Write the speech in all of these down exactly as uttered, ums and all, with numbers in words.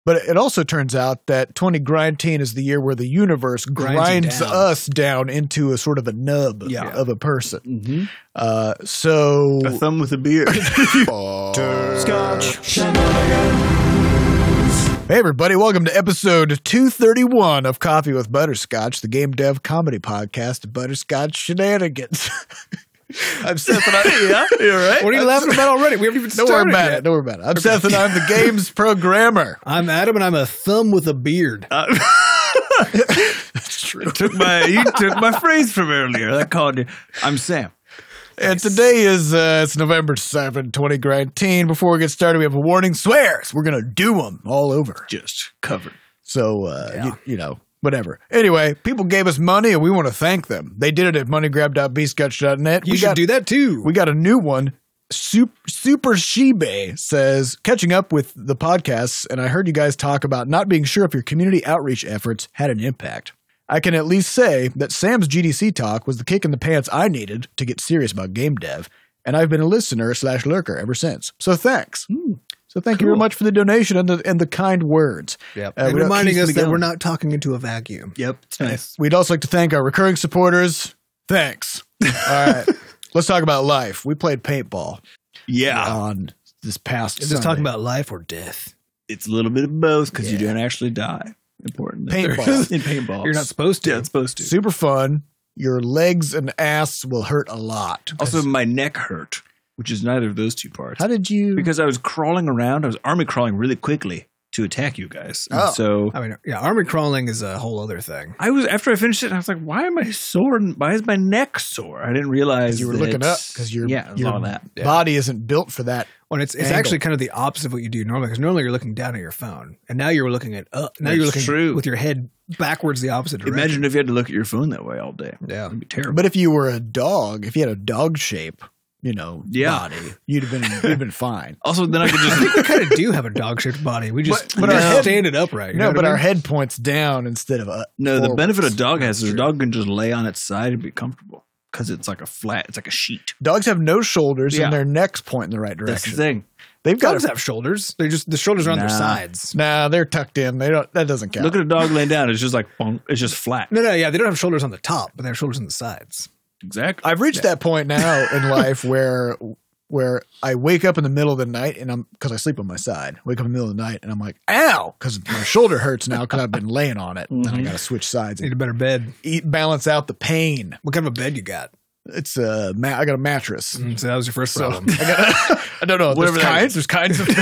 But it also turns out that twenty nineteen is the year where the universe Grinds grinds down. us down into a sort of a nub Yeah. of a person. Mm-hmm. Uh, so A thumb with a beard. Scotch. Hey everybody, welcome to episode two thirty-one of Coffee with Butterscotch, the game dev comedy podcast of Butterscotch Shenanigans. I'm Seth and I. Yeah, you're right. What are you laughing about already? We haven't even Don't started worry about yet. it. Don't worry about it. I'm Seth and I'm the games programmer. I'm Adam, and I'm a thumb with a beard. Uh, That's true. took my you took my phrase from earlier. I called you. I'm Sam. And today is uh, it's November seventh, twenty nineteen. Before we get started, we have a warning. Swears. We're going to do them all over. Just covered. So, uh, Yeah. you, you know, whatever. Anyway, people gave us money and we want to thank them. They did it at money grab dot b scotch dot net. You we should got, do that too. We got a new one. Super, Super Shibe says, catching up with the podcasts, and I heard you guys talk about not being sure if your community outreach efforts had an impact. I can at least say that Sam's G D C talk was the kick in the pants I needed to get serious about game dev, and I've been a listener slash lurker ever since. So thanks. So thank you very Cool. much for the donation and the, and the kind words. Yep. Uh, and we- reminding keeps us me that going. we're not talking into a vacuum. Yep. It's nice. We'd also like to thank our recurring supporters. Thanks. All right. Let's talk about life. We played paintball Yeah. on this past Is this Sunday. talking about life or death? It's a little bit of both because you Yeah. don't actually die. Important. Paintball. In paintball. You're not supposed to. Yeah, it's supposed to. Super fun. Your legs and ass will hurt a lot. Also, my neck hurt, which is neither of those two parts. How did you? Because I was crawling around. I was army crawling really quickly to attack you guys. And Oh. so I mean, yeah, army crawling is a whole other thing. I was after I finished it, I was like, "Why am I sore? Why is my neck sore?" I didn't realize you were that- looking up because your yeah, it was your all that. Yeah. body isn't built for that. When it's it's Angle. actually kind of the opposite of what you do normally, because normally you're looking down at your phone, and now you're looking at up. Now you're That's looking true. with your head backwards, the opposite direction. Imagine if you had to look at your phone that way all day. Yeah. It'd be terrible. But if you were a dog, if you had a dog shape, you know, Yeah. body, you'd have been you'd have been fine. Also, then I could I just think we kind of do have a dog-shaped body. We just But- but we our just head- stand it upright. You no, know what but I our mean? head points down instead of up. no. The forwards. benefit a dog has That's is a true. dog can just lay on its side and be comfortable because it's like a flat. It's like a sheet. Dogs have no shoulders Yeah. and their necks point in the right That's the direction. thing. They've got Dogs a, have shoulders. They just the shoulders are on their Nah. sides. nah, they're tucked in. They don't. That doesn't count. Look at a dog laying down. It's just like bonk. It's just flat. No, no, yeah, they don't have shoulders on the top, but they have shoulders on the sides. Exactly. I've reached that point now in life where where I wake up in the middle of the night and I'm because I sleep on my side. Wake up in the middle of the night and I'm like, ow, because my shoulder hurts now because I've been laying on it and I Mhm. got to switch sides Need and a better bed. eat, balance out the pain. What kind of a bed you got? It's a ma- I got a mattress. Mm, so that was your first So problem. I got I don't know. Whatever There's that kinds. There's kinds of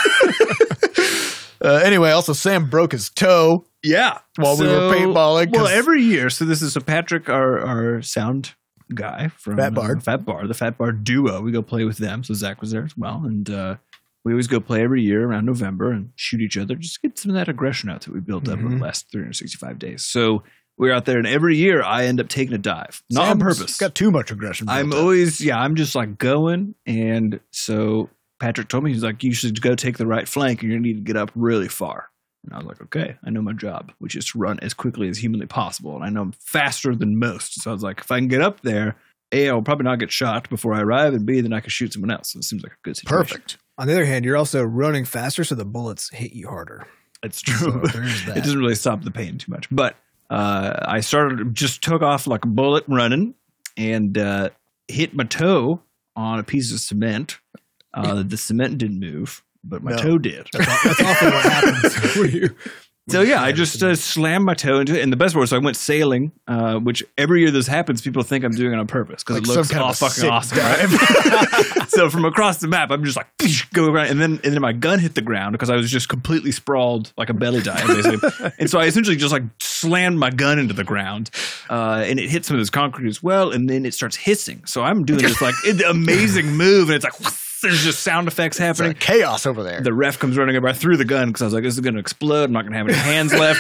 beds. uh, anyway, also Sam broke his toe. Yeah. While we were paintballing, 'cause- Well, every year. So this is so Patrick, our our sound guy from Fat Bard. uh, Fat Bar, the Fat Bar duo. We go play with them. So Zach was there as well, and uh, we always go play every year around November and shoot each other, just get some of that aggression out that we built up over Mhm. the last three hundred sixty-five days. So we're out there, and every year I end up taking a dive, not on Sam's purpose. Got too much aggression. I'm built up. always, yeah, I'm just like going. And so Patrick told me, he's like, you should go take the right flank and you're going to need to get up really far. And I was like, okay, I know my job, which is to run as quickly as humanly possible. And I know I'm faster than most. So I was like, if I can get up there, A, I'll probably not get shot before I arrive, and B, then I can shoot someone else. So it seems like a good situation. Perfect. On the other hand, you're also running faster, so the bullets hit you harder. It's true. So there's that. It doesn't really stop the pain too much. But uh, I started, just took off like a bullet running and uh, hit my toe on a piece of cement. Uh, the cement didn't move, but my No. toe did. That's, that's often what happens when you. So yeah, I just uh, slammed my toe into it, and the best part, so I went sailing, uh, which every year this happens, people think I'm doing it on purpose because Like it some looks kind of all a fucking sick awesome. Right? So from across the map, I'm just like go around, and then and then my gun hit the ground because I was just completely sprawled like a belly dive, basically. And so I essentially just like slammed my gun into the ground, uh, and it hit some of this concrete as well, and then it starts hissing. So I'm doing this like amazing move, and it's like there's just sound effects It's happening. like chaos over there. The ref comes running up. I threw the gun because I was like, this is going to explode. I'm not going to have any hands left.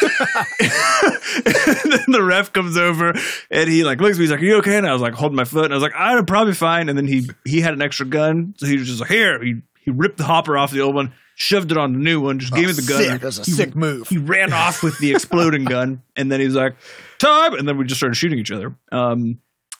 And then the ref comes over and he like looks at me. He's like, are you okay? And I was like holding my foot. And I was like, I'm probably fine. And then he he had an extra gun. So he was just like, here. He, he ripped the hopper off the old one, shoved it on the new one, just Oh, gave me the gun. sick. That's a He- sick move. He ran off with the exploding gun. And then he was like, time. And then we just started shooting each other. Um,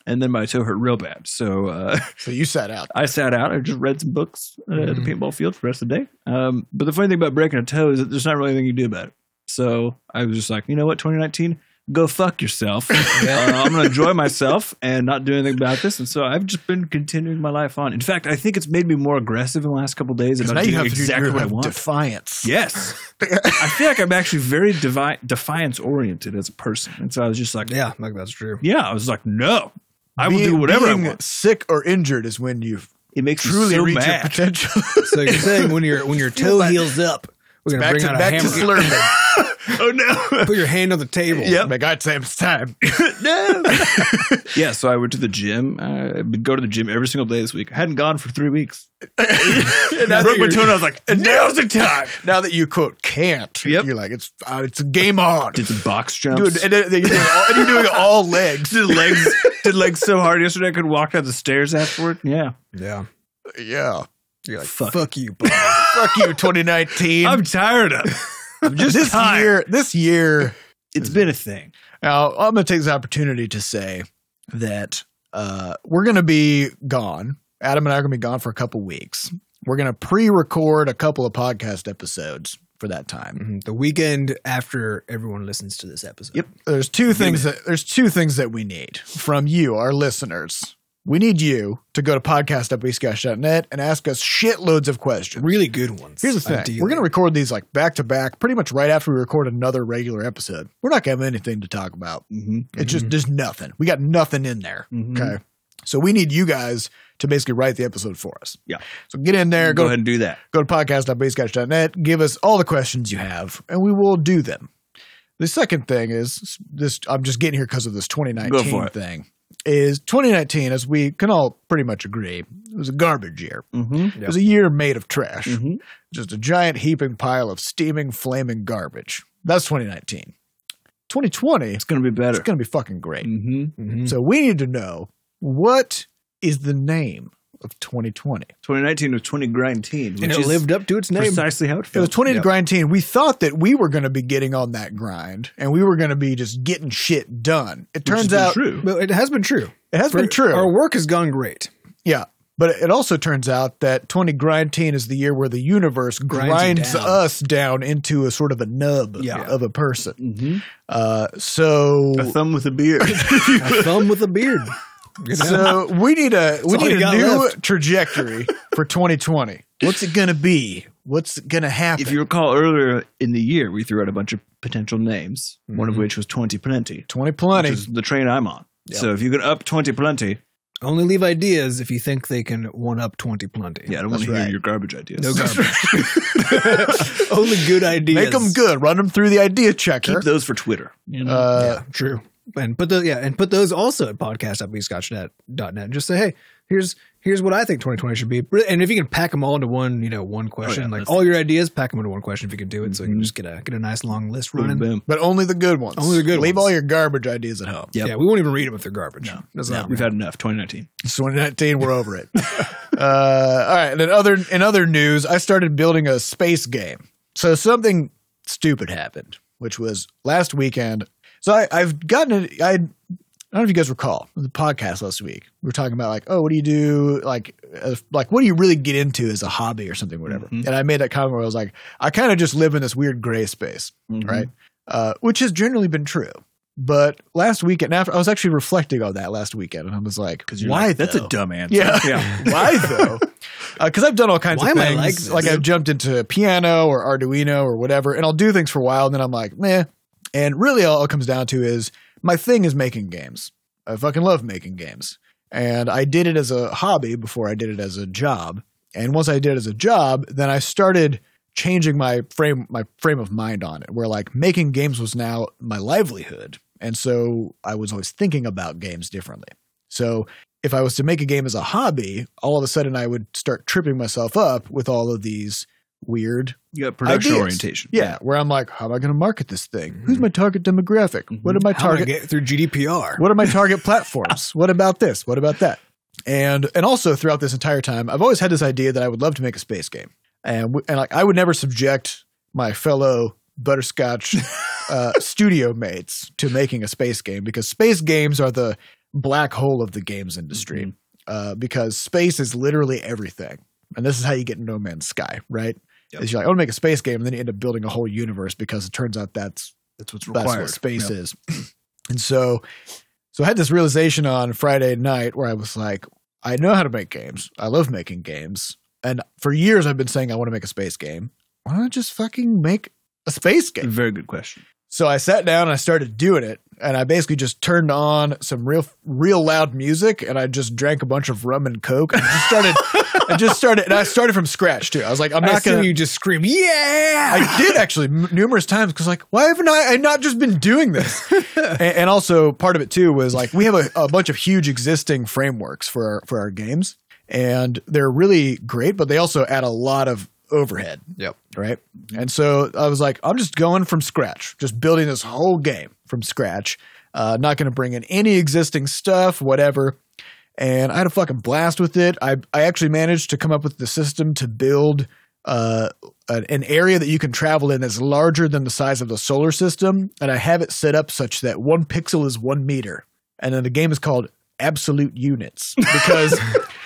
and then my toe hurt real bad. So uh, So you sat out. I sat out. I just read some books uh, at the paintball field for the rest of the day. Um, but the funny thing about breaking a toe is that there's not really anything you can do about it. So I was just like, you know what, twenty nineteen, go fuck yourself. uh, I'm going to enjoy myself and not do anything about this. And so I've just been continuing my life on. In fact, I think it's made me more aggressive in the last couple of days about Now you doing have, exactly you what I have want. defiance. Yes. I feel like I'm actually very devi- defiance oriented as a person. And so I was just like, Yeah, like that's true. yeah, I was like, no, I will Being- do whatever I being want. sick or injured is when you've It makes truly me so reached your mad. potential. So you're saying when your when your toe like- heals up, we're gonna back bring to, out a back to hammer. slurping. Oh, no. Put your hand on the table. Yep. My God, Sam, it's time. No. Yeah, so I went to the gym. I would go to the gym every single day this week. I hadn't gone for three weeks. And now I that broke my you're- toe and I was like, now's the time. Now that you quote can't, Yep. you're like it's uh, it's game on. Did some box jumps. Dude, and, then you're doing all, and you're doing all legs. did legs did legs so hard yesterday I could walk down the stairs afterward. Yeah. Yeah. Yeah. You're like, Fuck. fuck, you, Bob. Fuck you, twenty nineteen. I'm tired of it. I'm just this tired. year. This year. It's been a thing. Now I'm going to take this opportunity to say that uh, we're going to be gone. Adam and I are going to be gone for a couple weeks. We're going to pre-record a couple of podcast episodes for that time. Mhm. The weekend after everyone listens to this episode. Yep. There's two things that there's two things that we need from you, our listeners. We need you to go to podcast dot bscash dot net and ask us shitloads of questions. Really good ones. Here's the thing. ideally. We're going to record these like back to back, pretty much right after we record another regular episode. We're not going to have anything to talk about. Mm-hmm. It's just, there's nothing. We got nothing in there. Mhm. Okay. So we need you guys to basically write the episode for us. Yeah. So get in there, Go go, ahead and do that. go to podcast dot bscash dot net, give us all the questions you have, and we will do them. The second thing is this, I'm just getting here because of this twenty Go nineteen for it. thing, is twenty nineteen, as we can all pretty much agree, it was a garbage year. Mm-hmm. It was a year made of trash. Mm-hmm. Just a giant heaping pile of steaming, flaming garbage. That's twenty nineteen. twenty twenty, It's going to be better. it's going to be fucking great. Mm-hmm. Mhm. So we need to know, what is the name of twenty twenty? twenty nineteen was twenty nineteen, which and it is lived up to its name. precisely how it It was felt. twenty Yep. nineteen. We thought that we were going to be getting on that grind and we were going to be just getting shit done. It Which has turns been out true. But it has been true. it has For- been true. Our work has gone great. Yeah. But it also turns out that twenty nineteen is the year where the universe Grinds you grinds down. us down into a sort of a nub Yeah. of a person. Mm-hmm. Uh, so A thumb with a beard. A thumb with a beard. You know? so we need a we all need you a got new left. trajectory for twenty twenty. What's it going to be? What's going to happen? If you recall earlier in the year, we threw out a bunch of potential names, one of Mhm. which was twenty Plenty, twenty which plenty. is the train I'm on. Yep. So if you can up twenty Plenty, Only leave ideas if you think they can one up twenty plenty. yeah, I don't want That's to hear right. your garbage ideas. No garbage. Only good ideas. Make them good. Run them through the idea checker. Keep those for Twitter. You know? Uh, Yeah, true. And put those yeah, and put those also at podcast dot b scotch net dot net. Just say, hey, here's here's what I think twenty twenty should be. And if you can pack them all into one, you know, one question, yeah, like that's- all your ideas, pack them into one question if you can do it, so you Mhm. can just get a get a nice long list Boom, running. boom. but only the good ones. Only the good Leave ones. all your garbage ideas at home. Yep. Yeah, we won't even read them if they're garbage. No. That's No, not we've had enough. twenty nineteen. It's twenty nineteen. We're over it. uh, all right. And in other in other news, I started building a space game. So something stupid happened, which was last weekend. So I, I've gotten it. I I don't know if you guys recall the podcast last week. We were talking about like, oh, what do you do? Like, uh, like what do you really get into as a hobby or something, whatever. Mhm. And I made that comment where I was like, I kind of just live in this weird gray space, Mhm. right? Uh, which has generally been true. But last weekend, after I was actually reflecting on that last weekend, and I was like, Because why? like, that's though? a dumb answer. Yeah. yeah. Why though? Because I've done all kinds Why of am I things. like this? Like I've jumped into piano or Arduino or whatever, and I'll do things for a while, and then I'm like, meh. And really, all it comes down to is my thing is making games. I fucking love making games, and I did it as a hobby before I did it as a job. And once I did it as a job, then I started changing my frame my frame of mind on it, where like making games was now my livelihood. And so I was always thinking about games differently. So if I was to make a game as a hobby, all of a sudden I would start tripping myself up with all of these weird You got production ideas. orientation. Yeah, where I'm like, how am I going to market this thing? Who's my target demographic? Mhm. What are my How do I target get through G D P R? what are my target platforms? What about this? What about that? And and also throughout this entire time, I've always had this idea that I would love to make a space game, and w- and like I would never subject my fellow butterscotch uh, studio mates to making a space game, because space games are the black hole of the games industry mm-hmm. uh, because space is literally everything. And this is how you get No Man's Sky, right? Yep. Is you're like, I want to make a space game, and then you end up building a whole universe because it turns out that's that's what's required. That's what space yep. is. And so, so I had this realization on Friday night where I was like, I know how to make games. I love making games. And for years I've been saying I want to make a space game. Why don't I just fucking make a space game? Very good question. So I sat down and I started doing it, and I basically just turned on some real, real loud music, and I just drank a bunch of rum and coke, and just started, and just started, and I started from scratch too. I was like, I'm not going to. You just scream, yeah! I did actually m- numerous times because like, why haven't I, I not just been doing this? and, and also part of it too was like we have a, a bunch of huge existing frameworks for our, for our games, and they're really great, but they also add a lot of overhead. Yep. Right. And so I was like, I'm just going from scratch, just building this whole game from scratch. Uh, not going to bring in any existing stuff, whatever. And I had a fucking blast with it. I I actually managed to come up with the system to build uh, an, an area that you can travel in that's larger than the size of the solar system. And I have it set up such that one pixel is one meter. And then the game is called Absolute Units because,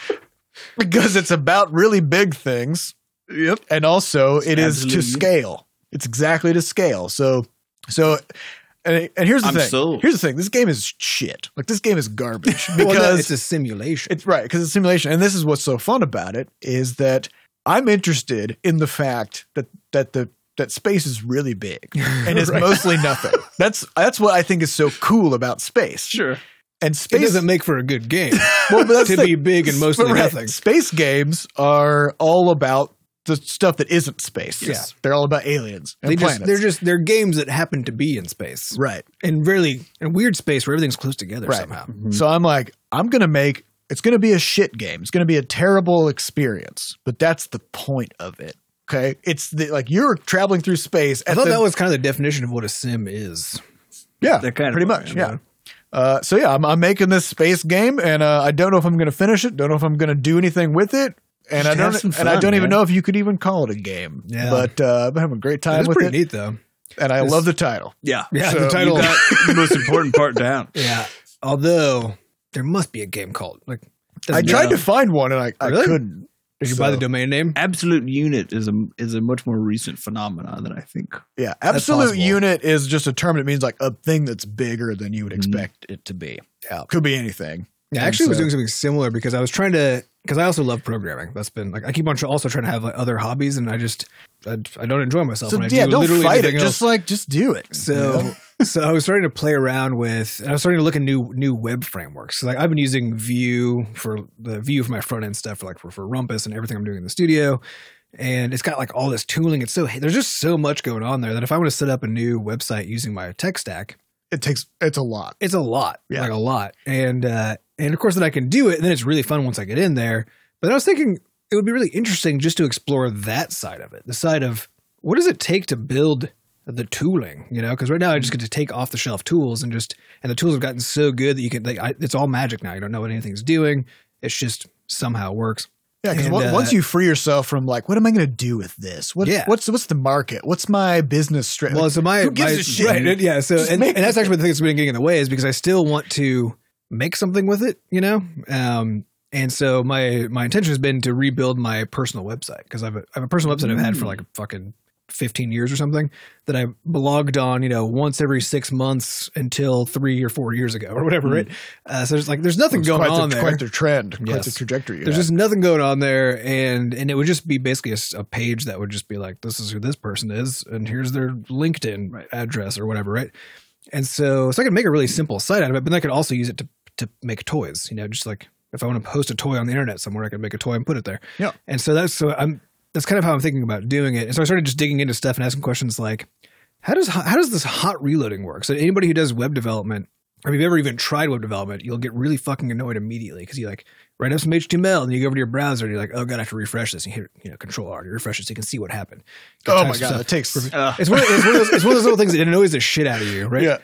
because it's about really big things. Yep. And also it is to scale. It's exactly to scale. So, so, and, and here's the I'm thing. sold. Here's the thing. This game is shit. Like this game is garbage because well, no, it's a simulation. It's right. Because it's a simulation. And this is what's so fun about it is that I'm interested in the fact that, that the, that space is really big and is right. mostly nothing. That's, that's what I think is so cool about space. Sure. And space it doesn't make for a good game. Well, but that's to the, be big and mostly right. nothing. Space games are all about the stuff that isn't space. Yes. Yeah. They're all about aliens and they planets. Just, they're just they're games that happen to be in space. Right. And really in weird space where everything's close together right. somehow. Mm-hmm. So I'm like, I'm going to make it's going to be a shit game. It's going to be a terrible experience, but that's the point of it. Okay? It's the, like you're traveling through space. I thought the, that was kind of the definition of what a sim is. Yeah. That kind of pretty much. Yeah. Uh, so yeah, I'm, I'm making this space game, and uh, I don't know if I'm going to finish it. Don't know if I'm going to do anything with it, and Just I don't. fun, and I don't man. even know if you could even call it a game. Yeah. But uh, I'm having a great time It's with pretty it, neat though. and I It's- love the title. Yeah. Yeah, So the title. You got the most important part down. Yeah. Although there must be a game called like. I tried to find one, and I, I Really? couldn't. Did you So- buy the domain name? Absolute Unit is a is a much more recent phenomenon than I think. Yeah, absolute possible. unit is just a term that means like a thing that's bigger than you would Mhm. expect it to be. Yeah. Could be anything. Yeah, I And actually was so- doing something similar because I was trying to because I also love programming. That's been like I keep on tr- also trying to have like, other hobbies, and I just I, I don't enjoy myself So when I yeah, do don't literally fight it. anything else. Just like just do it. So, you know? so I was starting to play around with, and I was starting to look at new new web frameworks. So like I've been using Vue for the Vue for my front end stuff, for like for, for Rumpus and everything I'm doing in the studio. And it's got like all this tooling. It's so there's just so much going on there that if I want to set up a new website using my tech stack, it takes it's a lot. it's a lot, Yeah. like a lot. And uh, and of course that I can do it, and then it's really fun once I get in there. But I was thinking it would be really interesting just to explore that side of it, the side of what does it take to build the tooling, you know? Because right now I just get to take off the shelf tools and just and the tools have gotten so good that you can like I, it's all magic now. You don't know what anything's doing. It's just somehow works. Yeah, because And, uh, once you free yourself from like, what am I going to do with this? What, Yeah. What's what's the market? What's my business strategy? Well, so my, who gives my a shit? right, yeah. So Just and, make and that's it. actually the thing that's been getting in the way is because I still want to make something with it, you know. Um, and so my my intention has been to rebuild my personal website because I've a, I have a personal website I've had for like fucking fifteen years or something that I blogged on, you know, once every six months until three or four years ago or whatever, right? Uh, so there's like there's nothing It's going quite on the, there. Quite the trend, quite Yes. the trajectory. you There's had. just nothing going on there, and and it would just be basically a, s- a page that would just be like, this is who this person is, and here's their LinkedIn Right. address or whatever, right? And so, so I could make a really simple site out of it, but then I could also use it to to make toys. You know, just like if I want to post a toy on the internet somewhere, I could make a toy and put it there. Yeah. And so that's so I'm that's kind of how I'm thinking about doing it. And so I started just digging into stuff and asking questions like, how does how does this hot reloading work? So anybody who does web development, or if you've ever even tried web development, you'll get really fucking annoyed immediately because you like write up some H T M L and you go over to your browser and you're like, oh god, I have to refresh this. And you hit you know Control R to refresh it so you can see what happened. You can Oh type my some god, stuff. it takes. Uh, It's one, of, it's, one of those, it's one of those little things that annoys the shit out of you, right? Yeah.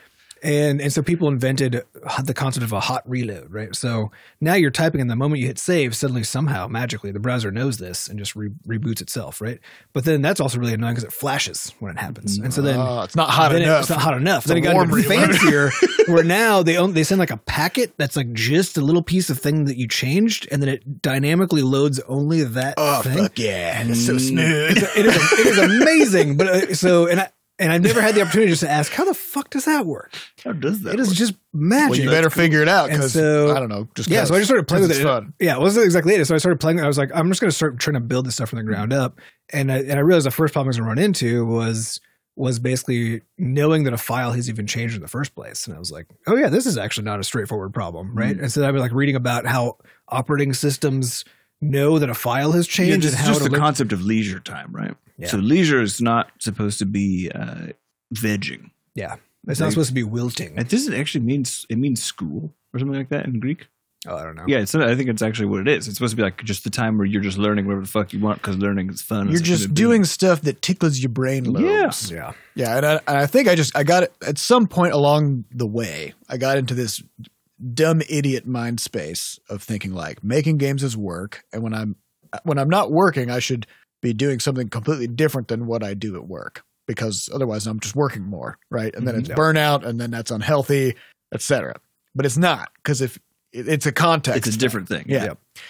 And and so people invented the concept of a hot reload, right? So now you're typing, and the moment you hit save, suddenly somehow magically the browser knows this and just re- reboots itself, right? But then that's also really annoying because it flashes when it happens, and so then Oh, it's not hot then it- enough. it's not hot enough. It's then a it got warm even reload. fancier, where now they own, they send like a packet that's like just a little piece of thing that you changed, and then it dynamically loads only that Oh, thing. fuck yeah. It's so smooth. It is it is amazing, but uh, so and I. And I've never had the opportunity just to ask, how the fuck does that work? How does that It is work? just magic. Well, you better figure it out And because, so- I don't know. Just Yeah, so I just started playing with it's it. fun. Yeah, it wasn't exactly it. So I started playing. I was like, I'm just going to start trying to build this stuff from the ground up. And I, and I realized the first problem I was going to run into was was basically knowing that a file has even changed in the first place. And I was like, oh yeah, this is actually not a straightforward problem, right? Mm. And so I've been like reading about how operating systems know that a file has Yeah, changed it's and how just to the learn- concept of leisure time, right? Yeah. So leisure is not supposed to be uh, vegging. Yeah, it's not supposed to be wilting. It doesn't actually mean it means school or something like that in Greek. Oh, I don't know. Yeah, it's. I think it's actually what it is. It's supposed to be like just the time where you're just learning whatever the fuck you want because learning is fun. You're It's just gonna be- doing stuff that tickles your brain lobes. Yeah. Yeah, and I, and I think I just I got it at some point along the way. I got into this dumb idiot mind space of thinking like making games is work, and when I'm when I'm not working, I should be doing something completely different than what I do at work because otherwise I'm just working more, right? And then it's Yeah. burnout, and then that's unhealthy, et cetera. But it's not because if it, it's a context, It's a different thing. yeah.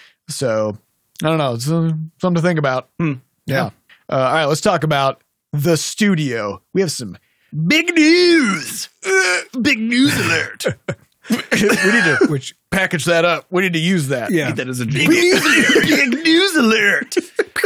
So I don't know. It's uh, something to think about. Hmm. Yeah. Uh, all right, let's talk about the studio. We have some big news. Uh, big news alert. we need to Which package that up. We need to use that. yeah. That is a big news alert. Big news alert.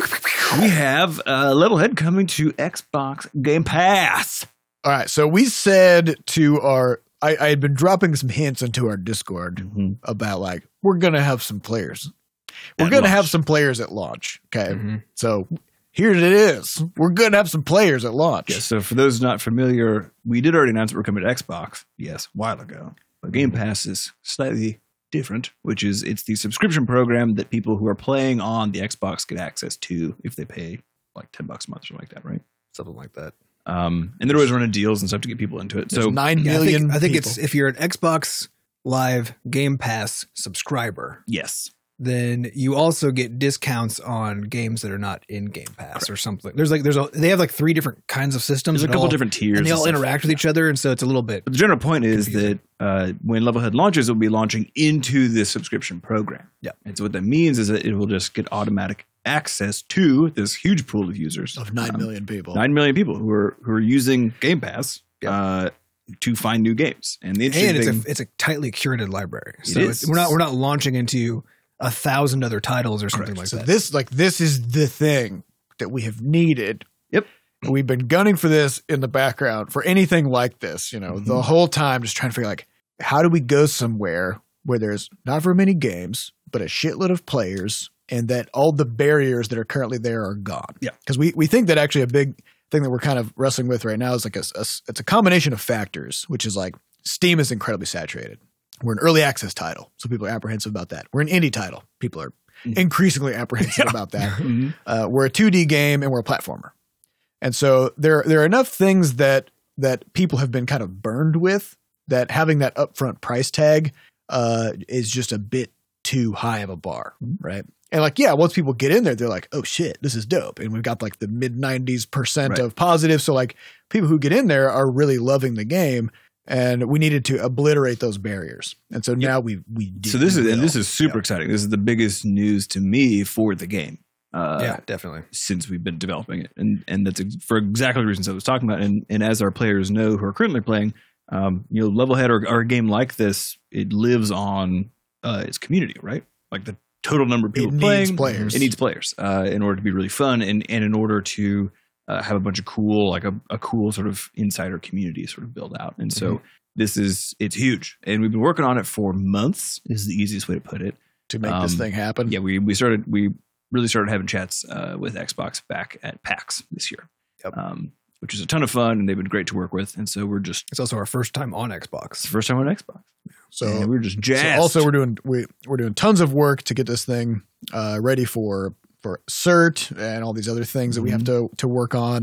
We have uh, Levelhead coming to Xbox Game Pass. All right. So we said to our, I, I had been dropping some hints into our Discord Mhm. about like, we're going to have some players. We're At going to launch. have some players at launch. Okay. Mhm. So here it is. We're going to have some players at launch. Yeah, so for those not familiar, we did already announce that we're coming to Xbox, yes, a while ago. But Game Pass is slightly different, which is it's the subscription program that people who are playing on the Xbox get access to if they pay like ten bucks a month or something like that, right? Something like that. Um, and they're always running deals and stuff to get people into it. There's So nine Yeah, I million. think, I think people. it's if you're an Xbox Live Game Pass subscriber, yes, then you also get discounts on games that are not in Game Pass or something. There's like there's a, they have like three different kinds of systems. there's a that couple all- different tiers, and they all stuff. interact with each other, and so it's a little bit. But the general point is Confusing. that uh, when Levelhead launches, it will be launching into this subscription program. Yeah. And so what that means is that it will just get automatic access to this huge pool of users of nine Um, million people. Nine million people who are who are using Game Pass uh, to find new games. And the interesting And it's thing, a it's a tightly curated library, It so is. it's, we're not we're not launching into a thousand other titles or something Correct. like So that. this like this is the thing that we have needed. Yep. And we've been gunning for this in the background for anything like this, you know, Mhm. the whole time just trying to figure like how do we go somewhere where there's not very many games, but a shitload of players and that all the barriers that are currently there are gone. Yeah. Because we, we think that actually a big thing that we're kind of wrestling with right now is like a, a it's a combination of factors, which is like Steam is incredibly saturated. We're an early access title, so people are apprehensive about that. We're an indie title. People are increasingly apprehensive about that. Mhm. Uh, we're a two D game and we're a platformer. And so there there are enough things that that people have been kind of burned with that having that upfront price tag uh, is just a bit too high of a bar, right? And like, yeah, once people get in there, they're like, oh shit, this is dope. And we've got like the mid nineties percent Right. of positive. So like people who get in there are really loving the game. And we needed to obliterate those barriers. And so now we we do. so this is we and will. this is super exciting. This is the biggest news to me for the game. Uh, yeah, definitely. since we've been developing it, and and that's ex- for exactly the reasons I was talking about. And and as our players know who are currently playing, um, you know, Levelhead or, or a game like this, it lives on uh, its community, right? Like the total number of It people needs playing, players. It needs players uh, in order to be really fun, and and in order to uh, have a bunch of cool, like a, a cool sort of insider community sort of build out. And so this is it's huge, and we've been working on it for months. Is the easiest way to put it. to make this um, thing happen. Yeah, we we started we really started having chats uh, with Xbox back at PAX this year, Yep. um, which is a ton of fun, and they've been great to work with. And so we're just It's also our first time on it's Xbox. the first time on Xbox, So and we're just So jazzed. also, we're doing we we're doing tons of work to get this thing uh, ready for for cert and all these other things that we have to to work on, and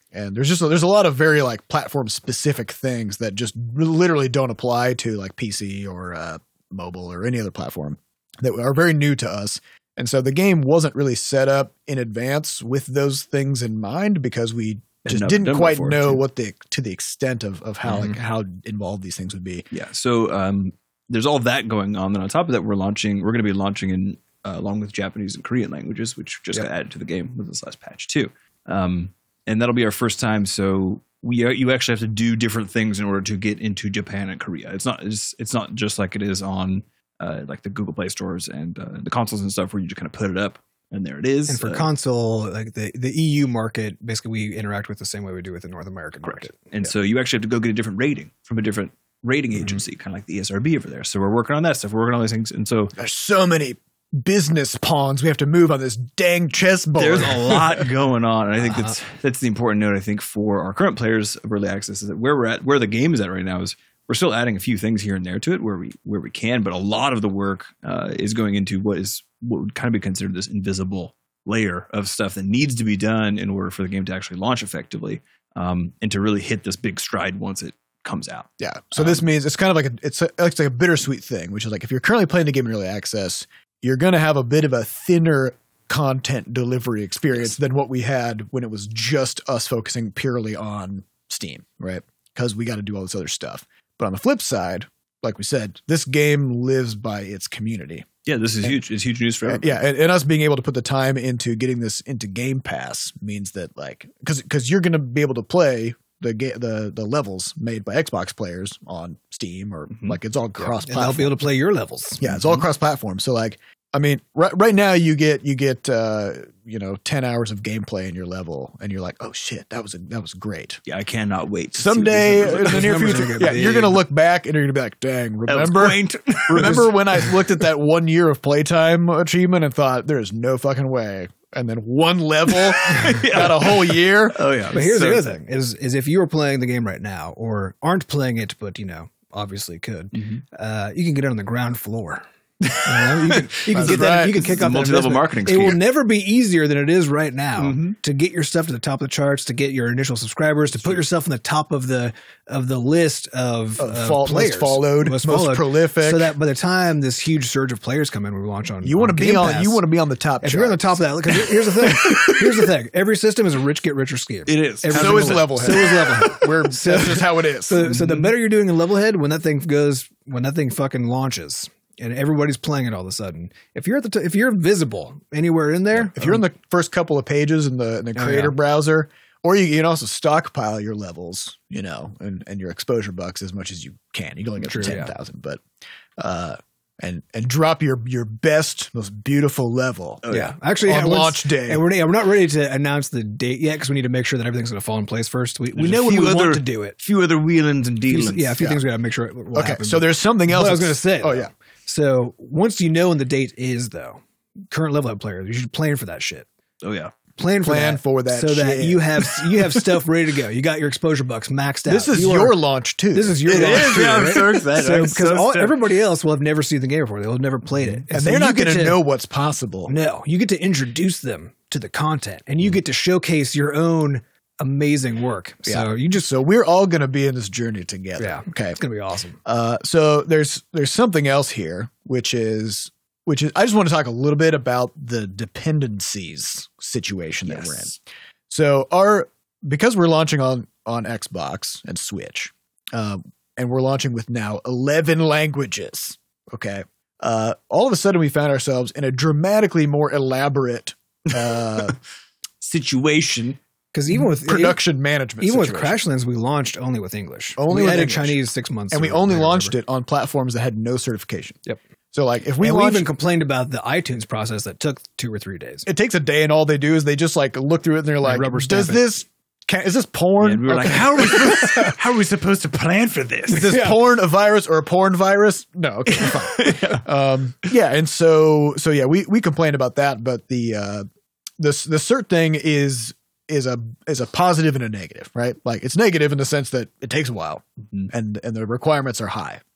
And there's just a, there's a lot of very like platform specific things that just literally don't apply to like P C or uh, mobile or any other platform that are very new to us. And so the game wasn't really set up in advance with those things in mind because we just didn't quite know what the to the extent of of how mm-hmm. like how involved these things would be. Yeah. So um, there's all that going on. Then on top of that, we're launching. We're going to be launching in uh, along with Japanese and Korean languages, which just yep. got added to the game with this last patch too. Um, and that'll be our first time. So we uh, you actually have to do different things in order to get into Japan and Korea. It's not it's, it's not just like it is on uh, like the Google Play stores and uh, the consoles and stuff where you just kind of put it up. And there it is. And for uh, console, like the, the E U market, basically we interact with the same way we do with the North American correct. market. And yeah. so you actually have to go get a different rating from a different rating agency, mm-hmm. kind of like the E S R B over there. So we're working on that stuff. We're working on these things. And so there's so many business pawns we have to move on this dang chessboard. There's a lot going on. And I think uh-huh. that's that's the important note, I think, for our current players of early access is that where we're at, where the game is at right now is we're still adding a few things here and there to it where we where we can, but a lot of the work uh, is going into what is what would kind of be considered this invisible layer of stuff that needs to be done in order for the game to actually launch effectively um, and to really hit this big stride once it comes out. Yeah. So um, this means it's kind of like a, it's, a, it's like a bittersweet thing, which is like if you're currently playing the game in early access, you're going to have a bit of a thinner content delivery experience yes. than what we had when it was just us focusing purely on Steam, right? Because we got to do all this other stuff. But on the flip side, like we said, this game lives by its community. Yeah, this is and, huge. It's huge news for everyone. Yeah, and, and us being able to put the time into getting this into Game Pass means that, like, because because you're going to be able to play the ga- the the levels made by Xbox players on Steam or mm-hmm. like it's all cross platform. And they'll be able to play your levels. Yeah, it's all cross platform. So like, I mean, right right now you get you get uh, you know ten hours of gameplay in your level, and you're like, oh shit, that was a, that was great. Yeah, I cannot wait. To Someday in the near future, yeah, you're gonna look back and you're gonna be like, dang, remember remember when I looked at that one year of playtime achievement and thought there is no fucking way. And then one level yeah. got a whole year. Oh yeah. But here's so, the other thing: is is if you are playing the game right now, or aren't playing it, but you know, obviously could, mm-hmm. uh, you can get it on the ground floor. You know, you can, you can get right. that. You can kick off multi-level marketing. It will never be easier than it is right now mm-hmm. to get your stuff to the top of the charts, to get your initial subscribers, to put yourself in the top of the of the list of, of of fall, players, most followed, most, most followed, prolific. So that by the time this huge surge of players come in, we launch on. You want to be on. Pass, you want to be on the top. If charts. You're on the top of that, because here's the thing. Here's the thing. Every system is a rich get richer scheme. It is. Every so is Levelhead. So is Levelhead. We're so, that's just how it is. So, so the better you're doing in Levelhead, when that thing goes, when that thing fucking launches. And everybody's playing it all of a sudden. If you're at the t- if you're visible anywhere in there, yeah. if you're um, in the first couple of pages in the in the creator oh, yeah. browser, or you can also stockpile your levels, you know, and, and your exposure bucks as much as you can. You can only get to ten thousand, yeah. but uh, and and drop your your best, most beautiful level. Oh, yeah, actually, on yeah, launch day, and we're, yeah, we're not ready to announce the date yet because we need to make sure that everything's going to fall in place first. We, we know when we other, want to do it. A few other wheelings and dealings. Yeah, a few yeah. things we got to make sure. It will okay, happen, so there's something else I was going to say. Oh yeah. So once you know when the date is, though, current level up players, you should plan for that shit. Oh yeah, plan for plan that, for that, so shit. that you have you have stuff ready to go. You got your exposure bucks maxed out. This is you your are, launch too. This is your it launch is, too. Yeah, I'm right? so excited. So, because so all, everybody else will have never seen the game before. They'll have never played it, and, and so they're not going to to know what's possible. No, you get to introduce them to the content, and you get to showcase your own amazing work. So yeah. you just so we're all going to be in this journey together. Yeah, okay, it's going to be awesome. Uh, so there's there's something else here, which is which is I just want to talk a little bit about the dependencies situation that yes. we're in. So our because we're launching on on Xbox and Switch, uh, and we're launching with now eleven languages. Okay, uh, all of a sudden we found ourselves in a dramatically more elaborate uh, situation. Because even with production even, management, even situation. with Crashlands, we launched only with English. Only we with added English. Chinese six months, and we only launched it on platforms that had no certification. Yep. So like if we and launched, we even complained about the iTunes process that took two or three days. It takes a day, and all they do is they just like look through it and they're like, rubber "Does it. this? Can, is this porn?" Yeah, and we were okay. like, "How are we supposed, how are we supposed to plan for this? Is this yeah. porn a virus or a porn virus?" No, okay, fine. yeah. Um, yeah, and so so yeah, we we complained about that, but the uh, the the cert thing is. is a is a positive and a negative, right? Like it's negative in the sense that it takes a while mm-hmm. and and the requirements are high.